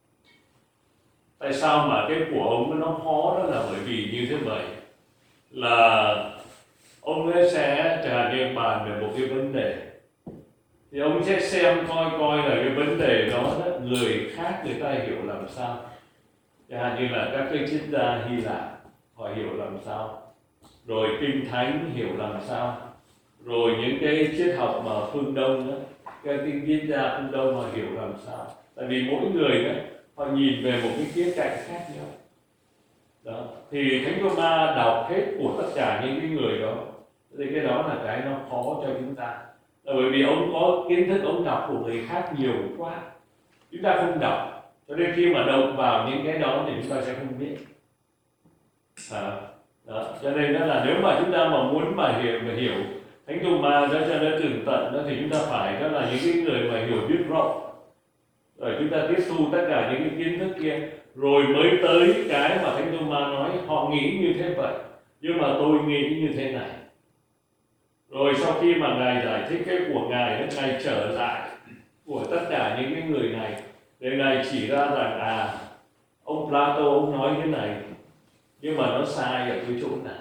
tại sao mà cái của ông nó khó, đó là bởi vì như thế vậy, là ông ấy sẽ chẳng hạn như bàn về một cái vấn đề, thì ông sẽ xem coi coi là cái vấn đề đó, đó người khác người ta hiểu làm sao. Chẳng hạn như là các cái triết gia Hy Lạp họ hiểu làm sao, rồi Kinh Thánh hiểu làm sao, rồi những cái triết học mà phương Đông đó, cái kinh triết gia phương Đông họ hiểu làm sao. Tại vì mỗi người đó họ nhìn về một cái khía cạnh khác nhau đó. Thì Thánh Thomas đọc hết của tất cả những cái người đó, thì cái đó là cái nó khó cho chúng ta, là bởi vì ông có kiến thức, ông đọc của người khác nhiều quá, chúng ta không đọc, cho nên khi mà động vào những cái đó thì chúng ta sẽ không biết. À, Đó, cho nên đó là nếu mà chúng ta mà muốn mà hiểu mà hiểu Thánh Thomas đó cho nó tường tận đó, thì chúng ta phải đó là những cái người mà hiểu biết rộng, rồi chúng ta tiếp thu tất cả những cái kiến thức kia, rồi mới tới cái mà Thánh Thomas nói họ nghĩ như thế vậy nhưng mà tôi nghĩ như thế này. Rồi sau khi mà ngài giải thích cái của ngài đó, ngài trở lại của tất cả những cái người này để ngài chỉ ra rằng à ông Plato ông nói thế này nhưng mà nó sai ở cái chỗ nào,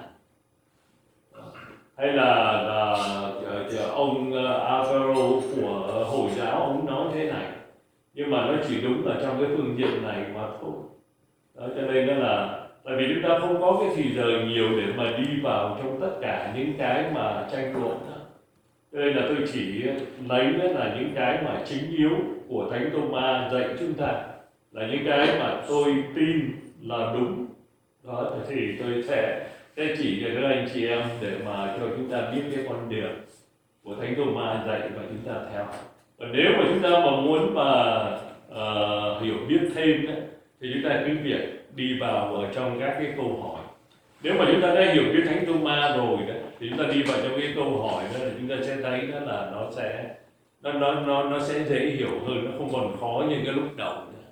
hay là, là, là ông Alvaro của Hồi giáo ông nói thế này nhưng mà nó chỉ đúng ở trong cái phương diện này mà thôi. Đó, cho nên đó là tại vì chúng ta không có cái thì giờ nhiều để mà đi vào trong tất cả những cái mà tranh luận đó. Cho nên là tôi chỉ lấy đó là những cái mà chính yếu của Thánh Thomas dạy chúng ta, là những cái mà tôi tin là đúng. Đó thì tôi sẽ sẽ chỉ cho các anh chị em để mà cho chúng ta biết cái con đường của Thánh Thomas dạy và chúng ta theo. Và nếu mà chúng ta mà muốn mà uh, hiểu biết thêm đấy, thì chúng ta cứ việc đi vào ở trong các cái câu hỏi. Nếu mà chúng ta đã hiểu biết Thánh Thomas rồi đó, thì chúng ta đi vào trong cái câu hỏi đó là chúng ta sẽ thấy đó là nó sẽ nó nó nó nó sẽ dễ hiểu hơn, nó không còn khó như cái lúc đầu nữa.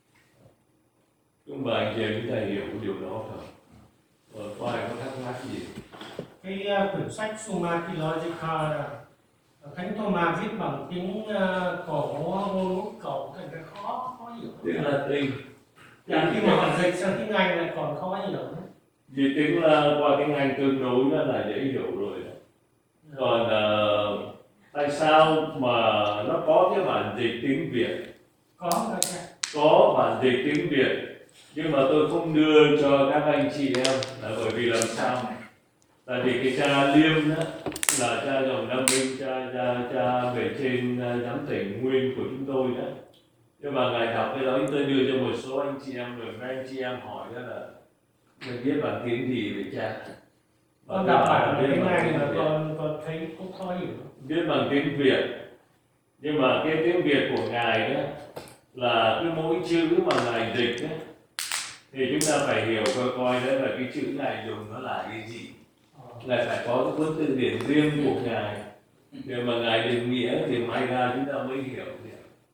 Nhưng mà anh chị em chúng ta hiểu điều đó không? Ờ, có ai có thắc mắc gì? Cái uh, quyển sách Summa Theologica là Thánh Thomas viết bằng tiếng uh, cổ ngôn ngữ cổ thì nó khó khó hiểu. Tiếng Latin. Dạ, khi mà bản dịch sang tiếng Anh lại còn khó hiểu nữa. Vì tiếng là qua tiếng Anh tương đối nó là dễ hiểu rồi đó. Còn uh, tại sao mà nó có cái bản dịch tiếng Việt? Có phải không? Có bản dịch tiếng Việt, nhưng mà tôi không đưa cho các anh chị em là bởi vì làm sao? Tại vì cái cha Liêm đó là cha dòng Nam Minh, cha cha cha về trên uh, giám tỉnh nguyên của chúng tôi đó. Nhưng mà ngài đọc cái đó tôi đưa cho một số anh chị em, rồi mấy anh chị em hỏi đó là mình biết bản tiếng gì vậy cha? Con đọc bản tiếng Anh mà con con thấy cũng khó hiểu. Biết bằng tiếng Việt, nhưng mà cái tiếng Việt của ngài đó là cứ mỗi chữ mà ngài dịch đó, thì chúng ta phải hiểu coi coi đó là cái chữ ngài dùng nó là cái gì. Ngài phải có cái cuốn từ điển riêng của ngài, để mà ngài định nghĩa thì may ra chúng ta mới hiểu được.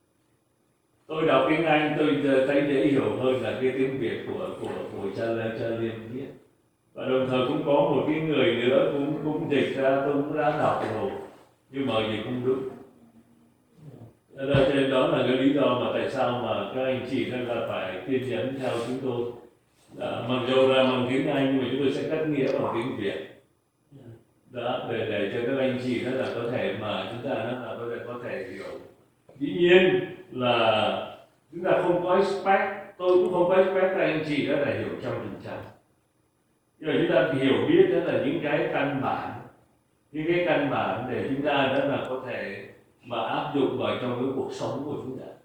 Tôi đọc tiếng Anh tôi thấy dễ hiểu hơn là cái tiếng Việt của của của cha cha Liêm viết. Và đồng thời cũng có một cái người nữa cũng cũng dịch ra, tôi cũng đã đọc rồi nhưng mà gì không đúng. Cho nên đó là cái lý do mà tại sao mà các anh chị nên là phải kiên nhẫn theo chúng tôi. Đó, mặc dù là bằng tiếng Anh nhưng mà chúng tôi sẽ cắt nghĩa bằng tiếng Việt. Đó, để để cho các anh chị đó là có thể mà chúng ta nó là có thể có thể hiểu. Dĩ nhiên là chúng ta không có expect, tôi cũng không có expect các anh chị đó là hiểu trăm phần trăm. Nhưng mà chúng ta hiểu biết đó là những cái căn bản, những cái căn bản để chúng ta đó là có thể mà áp dụng vào trong cái cuộc sống của chúng ta.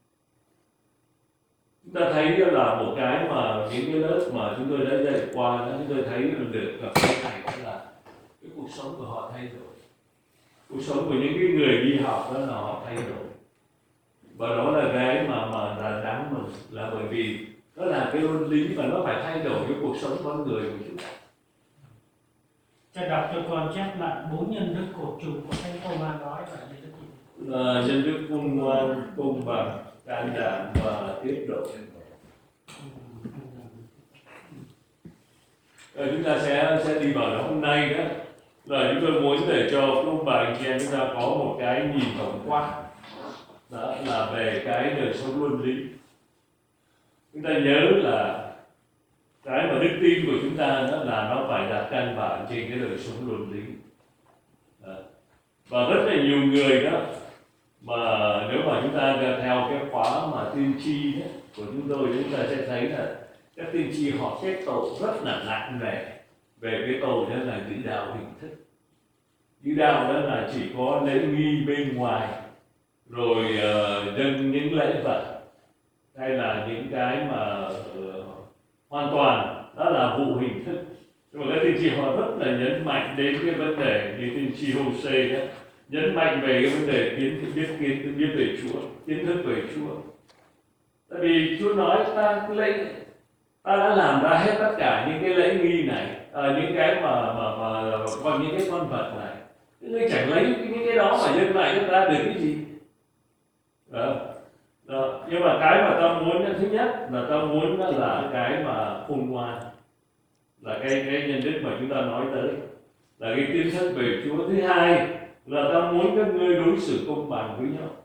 Chúng ta thấy đó là một cái mà những cái lớp mà chúng tôi đã dạy qua đó, chúng tôi thấy được gặp cái này đó là cái cuộc sống của họ thay đổi, cuộc sống của những cái người đi học đó là họ thay đổi, và đó là cái mà mà là đáng mừng, là bởi vì đó là cái luân lý mà nó phải thay đổi cái cuộc sống con người của chúng ta. Cha đọc cho con chép lại bốn nhân đức cột trụ của Thánh Thomas nói là gì đó chị? Là nhân đức cung ngoan, công bằng, can đảm và tiết độ. Rồi chúng ta sẽ sẽ đi vào đó hôm nay đó là chúng tôi muốn để cho các bạn anh chị em chúng ta có một cái nhìn tổng quát, đó là về cái đời sống luân lý. Chúng ta nhớ là cái mà đức tin của chúng ta đó là nó phải đặt căn bản trên cái đời sống luân lý. Đó. Và rất là nhiều người đó mà nếu mà chúng ta theo cái khóa mà tiên tri đó, của chúng tôi, chúng ta sẽ thấy là các tiên tri họ kết tội rất là nặng nề về cái tội đó là giữ đạo hình thức. Giữ đạo đó là chỉ có lễ nghi bên ngoài, rồi uh, dâng những lễ vật, hay là những cái mà uh, hoàn toàn đó là vụ hình thức. Nhưng mà các tiên tri họ rất là nhấn mạnh đến cái vấn đề như tiên tri Hô-sê đó, nhấn mạnh về cái vấn đề kiến thức, biết kiến biết về Chúa, kiến thức về Chúa. Tại vì Chúa nói ta lạy ta đã làm ra hết tất cả những cái lễ nghi này, à, những cái mà mà mà bằng những cái con vật này, ngươi chẳng lấy những cái đó mà dâng lại cho ta được cái gì. Đó. Đó. Nhưng mà cái mà ta muốn thứ nhất là ta muốn là cái mà khôn ngoan, là cái cái nhân đức mà chúng ta nói tới, là cái kiến thức về Chúa. Thứ hai là ta muốn các ngươi đối xử công bằng với nhau.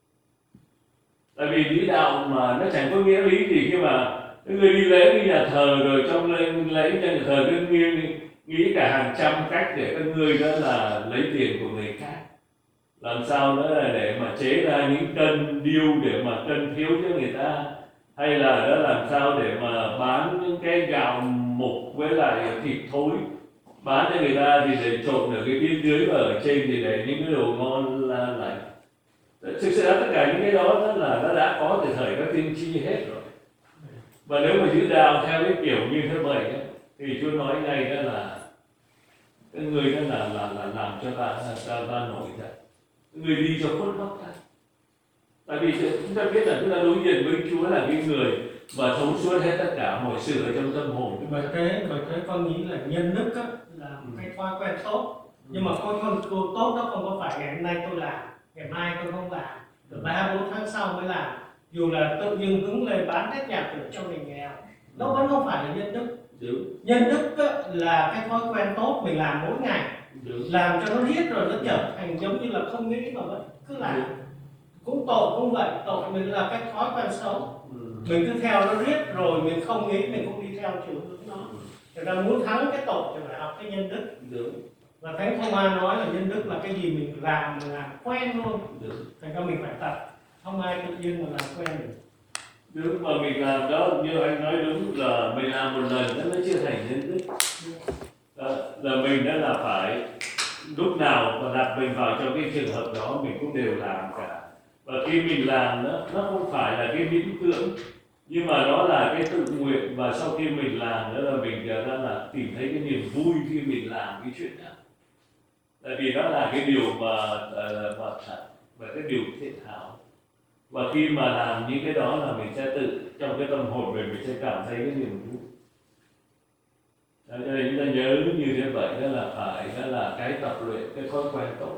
Tại vì lý đạo mà nó chẳng có nghĩa lý gì khi mà các ngươi đi lễ đi nhà thờ, rồi trong lễ, lễ nhà thờ các ngươi nghĩ cả hàng trăm cách để các ngươi đó là lấy tiền của người khác, làm sao đó là để mà chế ra những cân điêu để mà cân thiếu cho người ta, hay là đó làm sao để mà bán những cái gạo mục với lại thịt thối bán cho người ta, thì để trộn ở cái phía dưới và ở trên thì để những cái đồ ngon là lành. Thực sự tất cả những cái đó, đó là nó đã có từ thời các tiên tri hết rồi. Và nếu mà giữ đạo theo cái kiểu như thế vậy ấy, thì Chúa nói ngay đó là cái người đó là là là làm cho ta ta, ta nổi dậy, người đi cho khuất mắt ta. Tại vì chúng ta biết là chúng ta đối diện với Chúa là cái người mà thấu suốt hết tất cả mọi sự ở trong tâm hồn. Bởi thế bởi thế con nghĩ là nhân đức á, là một cái thói quen tốt. Nhưng mà con con cô tốt đó không có phải ngày hôm nay tôi làm, ngày mai tôi không làm, rồi ba bốn tháng sau mới làm. Dù là tự dưng hứng lên bán hết nhà cửa cho người nghèo, nó vẫn không phải là nhân đức. Đúng. Nhân đức á, là cái thói quen tốt mình làm mỗi ngày. Đúng. Làm cho nó riết rồi nó trở thành giống như là không nghĩ mà vẫn cứ làm. Đúng. Cũng tội cũng vậy, tội mình là cái thói quen xấu. Ừ. Mình cứ theo nó riết rồi mình không nghĩ, mình không đi theo chiều hướng nó. Người ta muốn thắng cái tội thì phải học cái nhân đức. Đúng. Và Thánh Thomas nói là nhân đức là cái gì mình làm, mình làm quen luôn. Thành ra mình phải tập, không ai tự nhiên mà làm quen được. Đúng, mà mình làm đó như anh nói đúng là mình làm một lần nó mới chưa thành nhân đức. Đó, là mình đã là phải lúc nào mà đặt mình vào trong cái trường hợp đó mình cũng đều làm cả. Và khi mình làm đó, nó không phải là cái miễn cưỡng, nhưng mà nó là cái tự nguyện. Và sau khi mình làm đó là mình đã là tìm thấy cái niềm vui khi mình làm cái chuyện đó. Tại vì đó là cái điều mà mà thật và cái điều thiện hảo. Và khi mà làm những cái đó là mình sẽ tự trong cái tâm hồn mình mình sẽ cảm thấy cái niềm vui. Cho nên chúng ta nhớ như thế vậy, đó là phải đó là cái tập luyện, cái thói quen tốt.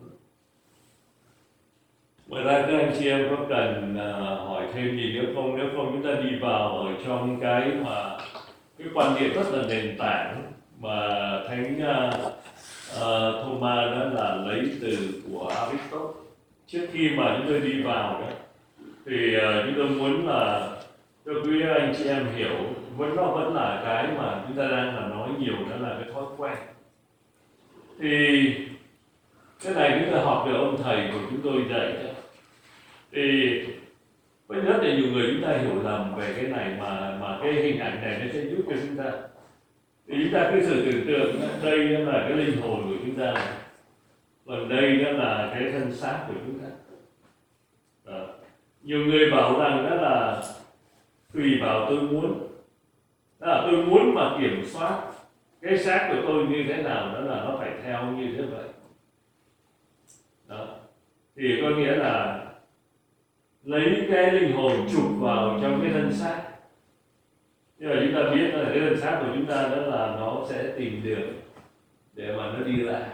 Ngoài ra các anh chị em có cần uh, hỏi thêm gì nữa không? Nếu không chúng ta đi vào ở trong cái mà cái quan điểm rất là nền tảng mà Thánh uh, uh, Thomas đó là lấy từ của Aristotle. Trước khi mà chúng tôi đi vào đó thì uh, chúng tôi muốn là cho quý anh chị em hiểu, vẫn nó vẫn là cái mà chúng ta đang là nói nhiều, đó là cái thói quen. Thì cái này chúng ta học được ông thầy của chúng tôi dạy đó. Thì có rất là nhiều người chúng ta hiểu lầm về cái này, mà mà cái hình ảnh này nó sẽ giúp cho chúng ta. Thì chúng ta cứ thử tưởng tượng đây là cái linh hồn của chúng ta, còn đây đó là cái thân xác của chúng ta. Đó. Nhiều người bảo rằng đó là tùy vào tôi muốn, đó là tôi muốn mà kiểm soát cái xác của tôi như thế nào, đó là nó phải theo như thế vậy. Đó. Thì có nghĩa là lấy cái linh hồn chụp vào trong cái thân xác. Nhưng mà chúng ta biết là cái thân xác của chúng ta đó là nó sẽ tìm đường để mà nó đi ra.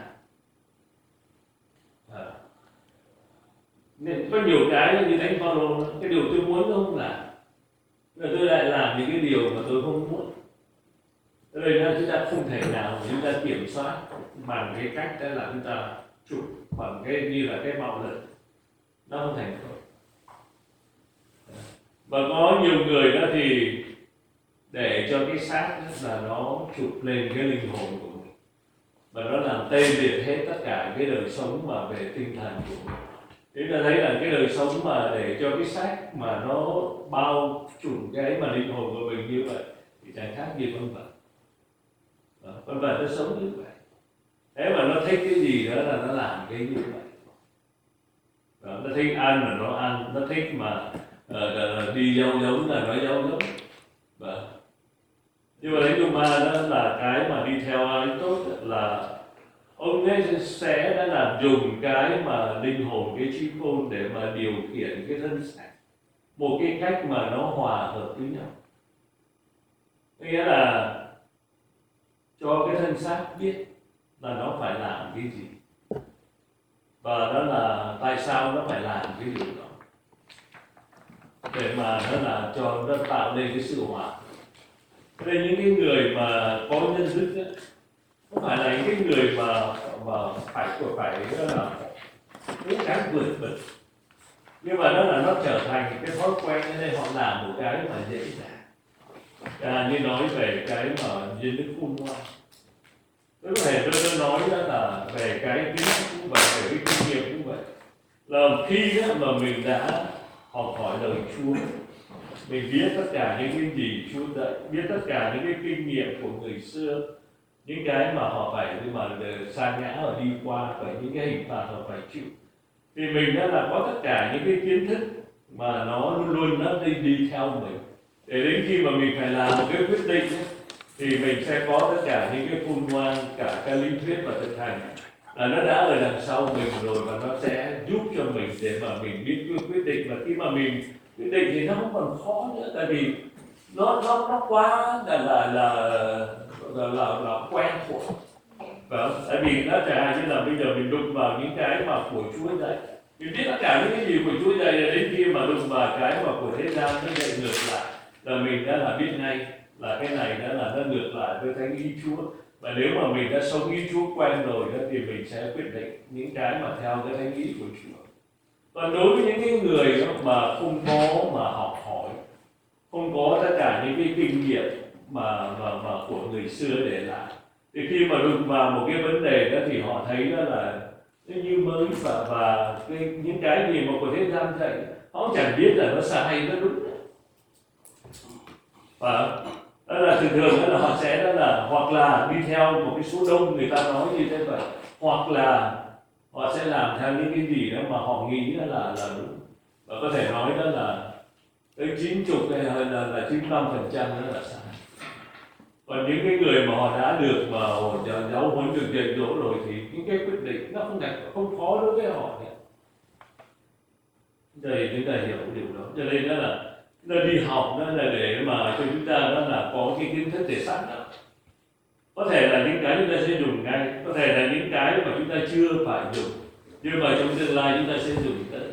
À. Nên có nhiều cái như Thánh Phaolô, cái điều tôi muốn tôi không làm, nhưng mà tôi lại làm những cái điều mà tôi không muốn. Cho nên chúng ta không thể nào chúng ta kiểm soát bằng cái cách đó là chúng ta chụp bằng cái như là cái bạo lực, nó không thành công. Và có nhiều người đó thì để cho cái xác là nó chụp lên cái linh hồn của mình, và nó làm tê liệt hết tất cả cái đời sống mà về tinh thần của mình. Thế ta thấy là cái đời sống mà để cho cái xác mà nó bao trùm cái mà linh hồn của mình như vậy thì chẳng khác gì con vật. Con vật nó sống như vậy. Thế mà nó thích cái gì đó là nó làm cái như vậy. Đó, nó thích ăn là nó ăn, nó thích mà uh, đi gieo giống là nó gieo giống. Đó. Nhưng mà Thánh Thomas đó là cái mà đi theo Aristotle là ông ấy sẽ đã làm dùng cái mà linh hồn, cái trí khôn để mà điều khiển cái thân xác một cái cách mà nó hòa hợp với nhau. nghĩa là cho cái thân xác biết là nó phải làm cái gì, và đó là tại sao nó phải làm cái điều đó, để mà nó là cho nó tạo nên cái sự hòa. Nên những cái người mà có nhân đức ấy, không phải là những cái người mà mà phải phải đó là cố gắng vượt vượt, nhưng mà đó là nó trở thành cái thói quen, nên họ làm một cái mà dễ dàng. À, như nói về cái mà nhân đức khôn ngoan, có thể tôi nói đó là về cái kiến thức cũng vậy, về cái kinh nghiệm cũng vậy, là khi đó mà mình đã học hỏi lời Chúa, mình biết tất cả những cái gì Chúa dạy, biết tất cả những cái kinh nghiệm của người xưa, những cái mà họ phải nhưng mà sa ngã ở đi qua, và những cái hình phạt họ phải chịu, thì mình đã là có tất cả những cái kiến thức mà nó luôn luôn nó đi đi theo mình, để đến khi mà mình phải làm một cái quyết định ấy, thì mình sẽ có tất cả những cái khôn ngoan, cả cái lý thuyết và thực hành là nó đã ở đằng sau mình rồi, và nó sẽ giúp cho mình để mà mình biết cái quyết định. Và khi mà mình quyết định thì nó không còn khó nữa, tại vì nó nó nó quá là là là là, là, là quen thuộc. Và tại vì nó chẳng hạn như là bây giờ mình đụng vào những cái mà của Chúa dạy, mình biết tất cả những cái gì của Chúa dạy, là đến khi mà đụng vào cái mà của thế gian nó dạy ngược lại, là mình đã là biết ngay là cái này đã là nó ngược lại với thánh ý Chúa. Và nếu mà mình đã sống ý Chúa quen rồi đó, thì mình sẽ quyết định những cái mà theo cái thánh ý của Chúa. Còn đối với những cái người đó mà không có mà học hỏi, không có tất cả những cái kinh nghiệm mà mà mà của người xưa để lại, thì khi mà đụng vào một cái vấn đề đó thì họ thấy đó là nó như mới, và và cái, những cái gì mà của thế gian dạy họ chẳng biết là nó sai hay nó đúng. Và đó là thường thường đó là họ sẽ đó là hoặc là đi theo một cái số đông người ta nói như thế vậy, hoặc là họ sẽ làm theo những cái gì đó mà họ nghĩ là là đúng, và có thể nói đó là tới chín chục hay là là chín mươi lăm phần trăm đó là sai. Còn những cái người mà họ đã được mà họ giáo huấn được dạy dỗ rồi thì những cái quyết định nó không đặt không khó đối với họ nữa. Đây chúng ta hiểu điều đó, cho nên đó là nó đi học đó là để mà cho chúng ta đó là có cái kiến thức để sẵn đó. Có thể là những cái chúng ta sẽ dùng ngay, có thể là những cái mà chúng ta chưa phải dùng, nhưng mà trong tương lai chúng ta sẽ dùng tới.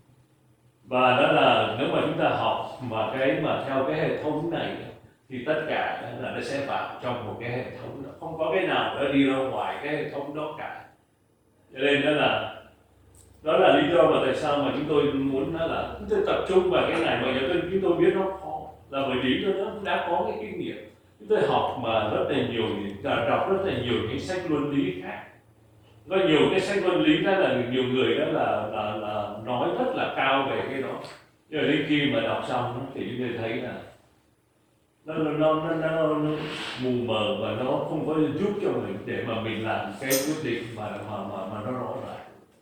Và đó là nếu mà chúng ta học mà cái mà theo cái hệ thống này, thì tất cả là nó sẽ vào trong một cái hệ thống đó, không có cái nào nó đi ra ngoài cái hệ thống đó cả. Cho nên đó là đó là lý do mà tại sao mà chúng tôi muốn đó là chúng tôi tập trung vào cái này, mà giờ tôi chúng tôi biết nó khó, là bởi vì nó đã có cái kinh nghiệm. Chúng tôi học mà rất là nhiều, đọc rất là nhiều những sách luân lý khác, có nhiều cái sách luân lý đó là nhiều người đó là là, là nói rất là cao về cái đó, nhưng mà đến khi mà đọc xong thì chúng tôi thấy là nó nó nó nó, nó, nó mù mờ, và nó không có giúp cho mình để mà mình làm cái quyết định mà mà mà, mà nó rõ ràng.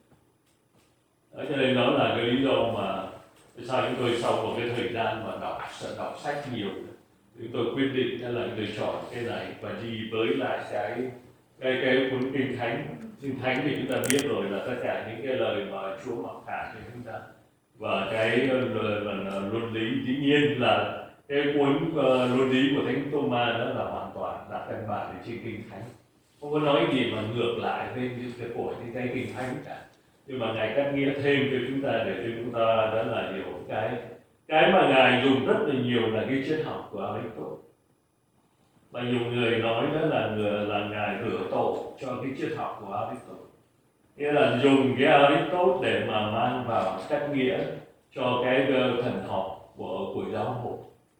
Đó, cho nên đó là cái lý do mà sao chúng tôi sau một cái thời gian mà đọc đọc sách nhiều, chúng tôi quyết định là tôi chọn cái này và đi với lại cái cái cái cuốn kinh thánh. Kinh thánh thì chúng ta biết rồi là tất cả những cái lời mà Chúa mặc khải cho chúng ta, và cái lời là luân lý, dĩ nhiên là cái cuốn uh, luân lý của Thánh Tô-ma đó là hoàn toàn đặt căn bản để trên kinh thánh, không có nói gì mà ngược lại với cái của những cái kinh thánh cả, nhưng mà ngài cắt nghĩa thêm cho chúng ta để cho chúng ta đó là hiểu cái cái mà ngài dùng rất là nhiều là cái triết học của Aristotle. Và nhiều người nói đó là người là ngài rửa tội cho cái triết học của Aristotle, nghĩa là dùng cái Aristotle để mà mang vào cách nghĩa cho cái thần học của của giáo hội.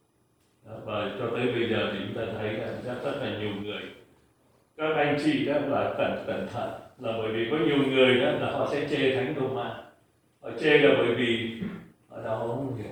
Và cho tới bây giờ thì chúng ta thấy là rất, rất là nhiều người, các anh chị đó là cẩn cẩn thận, là bởi vì có nhiều người đó là họ sẽ chê Thánh Tô-ma. Họ chê là bởi vì họ đâu không hiểu.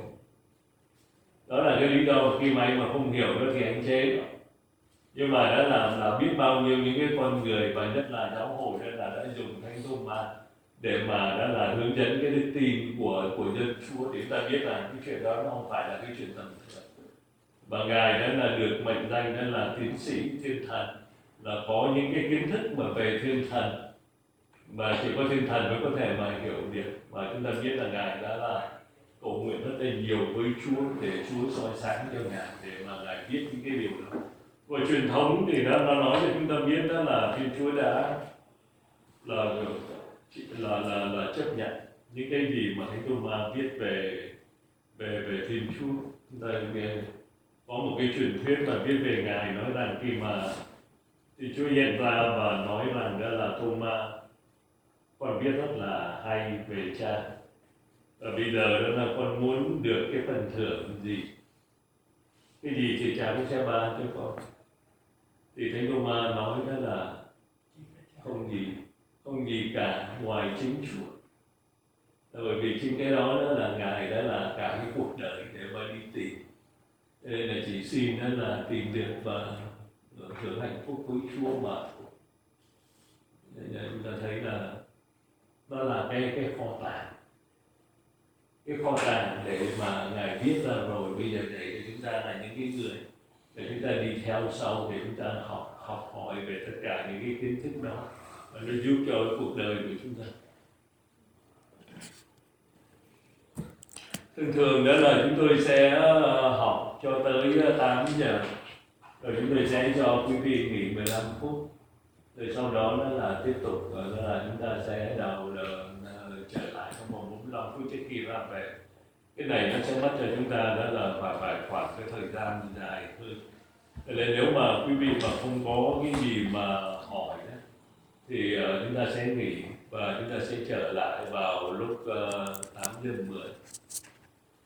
Đó là cái lý do mà khi mà anh mà không hiểu đó thì anh chê đó. Nhưng mà đó là, là biết bao nhiêu những cái con người, và nhất là giáo hội đó là đã dùng Thánh Tô-ma để mà đó là hướng dẫn cái đức tin của của dân Chúa, thì chúng ta biết là cái chuyện đó nó không phải là cái chuyện tầm thường. Và ngài đó là được mệnh danh đó là tiến sĩ thiên thần, là có những cái kiến thức mà về thiên thần, mà chỉ có thiên thần mới có thể mà hiểu được. Và chúng ta biết là ngài đã là cầu nguyện rất là nhiều với Chúa để Chúa soi sáng cho ngài để mà ngài biết những cái điều đó. của truyền thống thì nó, nó nói cho chúng ta biết đó là Thiên Chúa đã là là là, là chấp nhận những cái gì mà Thánh Thomas viết về về về Thiên Chúa. Chúng ta nghe có một cái truyền thuyết mà viết về Ngài nói rằng khi mà Thiên Chúa hiện ra và nói rằng đó là Thomas, con viết rất là hay về cha, và bây giờ đó là con muốn được cái phần thưởng gì, cái gì thì cha cũng sẽ ban cho con. Thì Thánh Thomas nói đó là không gì không gì cả ngoài chính Chúa. Bởi vì chính cái đó đó là Ngài đã là cả cái cuộc đời để mà đi tìm. Thế nên là chỉ xin đó là tìm được và hưởng hạnh phúc với Chúa mà. Nên là chúng ta thấy là đó là cái cái kho tàng, cái kho tàng để mà Ngài viết ra rồi, bây giờ để chúng ta là những cái người để chúng ta đi theo sau, để chúng ta học học hỏi về tất cả những cái kiến thức đó, và nó giúp cho cái cuộc đời của chúng ta. Thường thường đó là chúng tôi sẽ học cho tới tám giờ, rồi chúng tôi sẽ cho quý vị nghỉ mười lăm phút, rồi sau đó nó là tiếp tục, rồi đó là chúng ta sẽ đầu là trở lại trong vòng bốn mươi lăm phút trước khi ra về. Cái này nó sẽ mất cho chúng ta đó là phải phải khoảng cái thời gian dài hơn. Cho nên nếu mà quý vị mà không có cái gì mà hỏi đó, thì uh, chúng ta sẽ nghỉ và chúng ta sẽ trở lại vào lúc uh, tám giờ mười.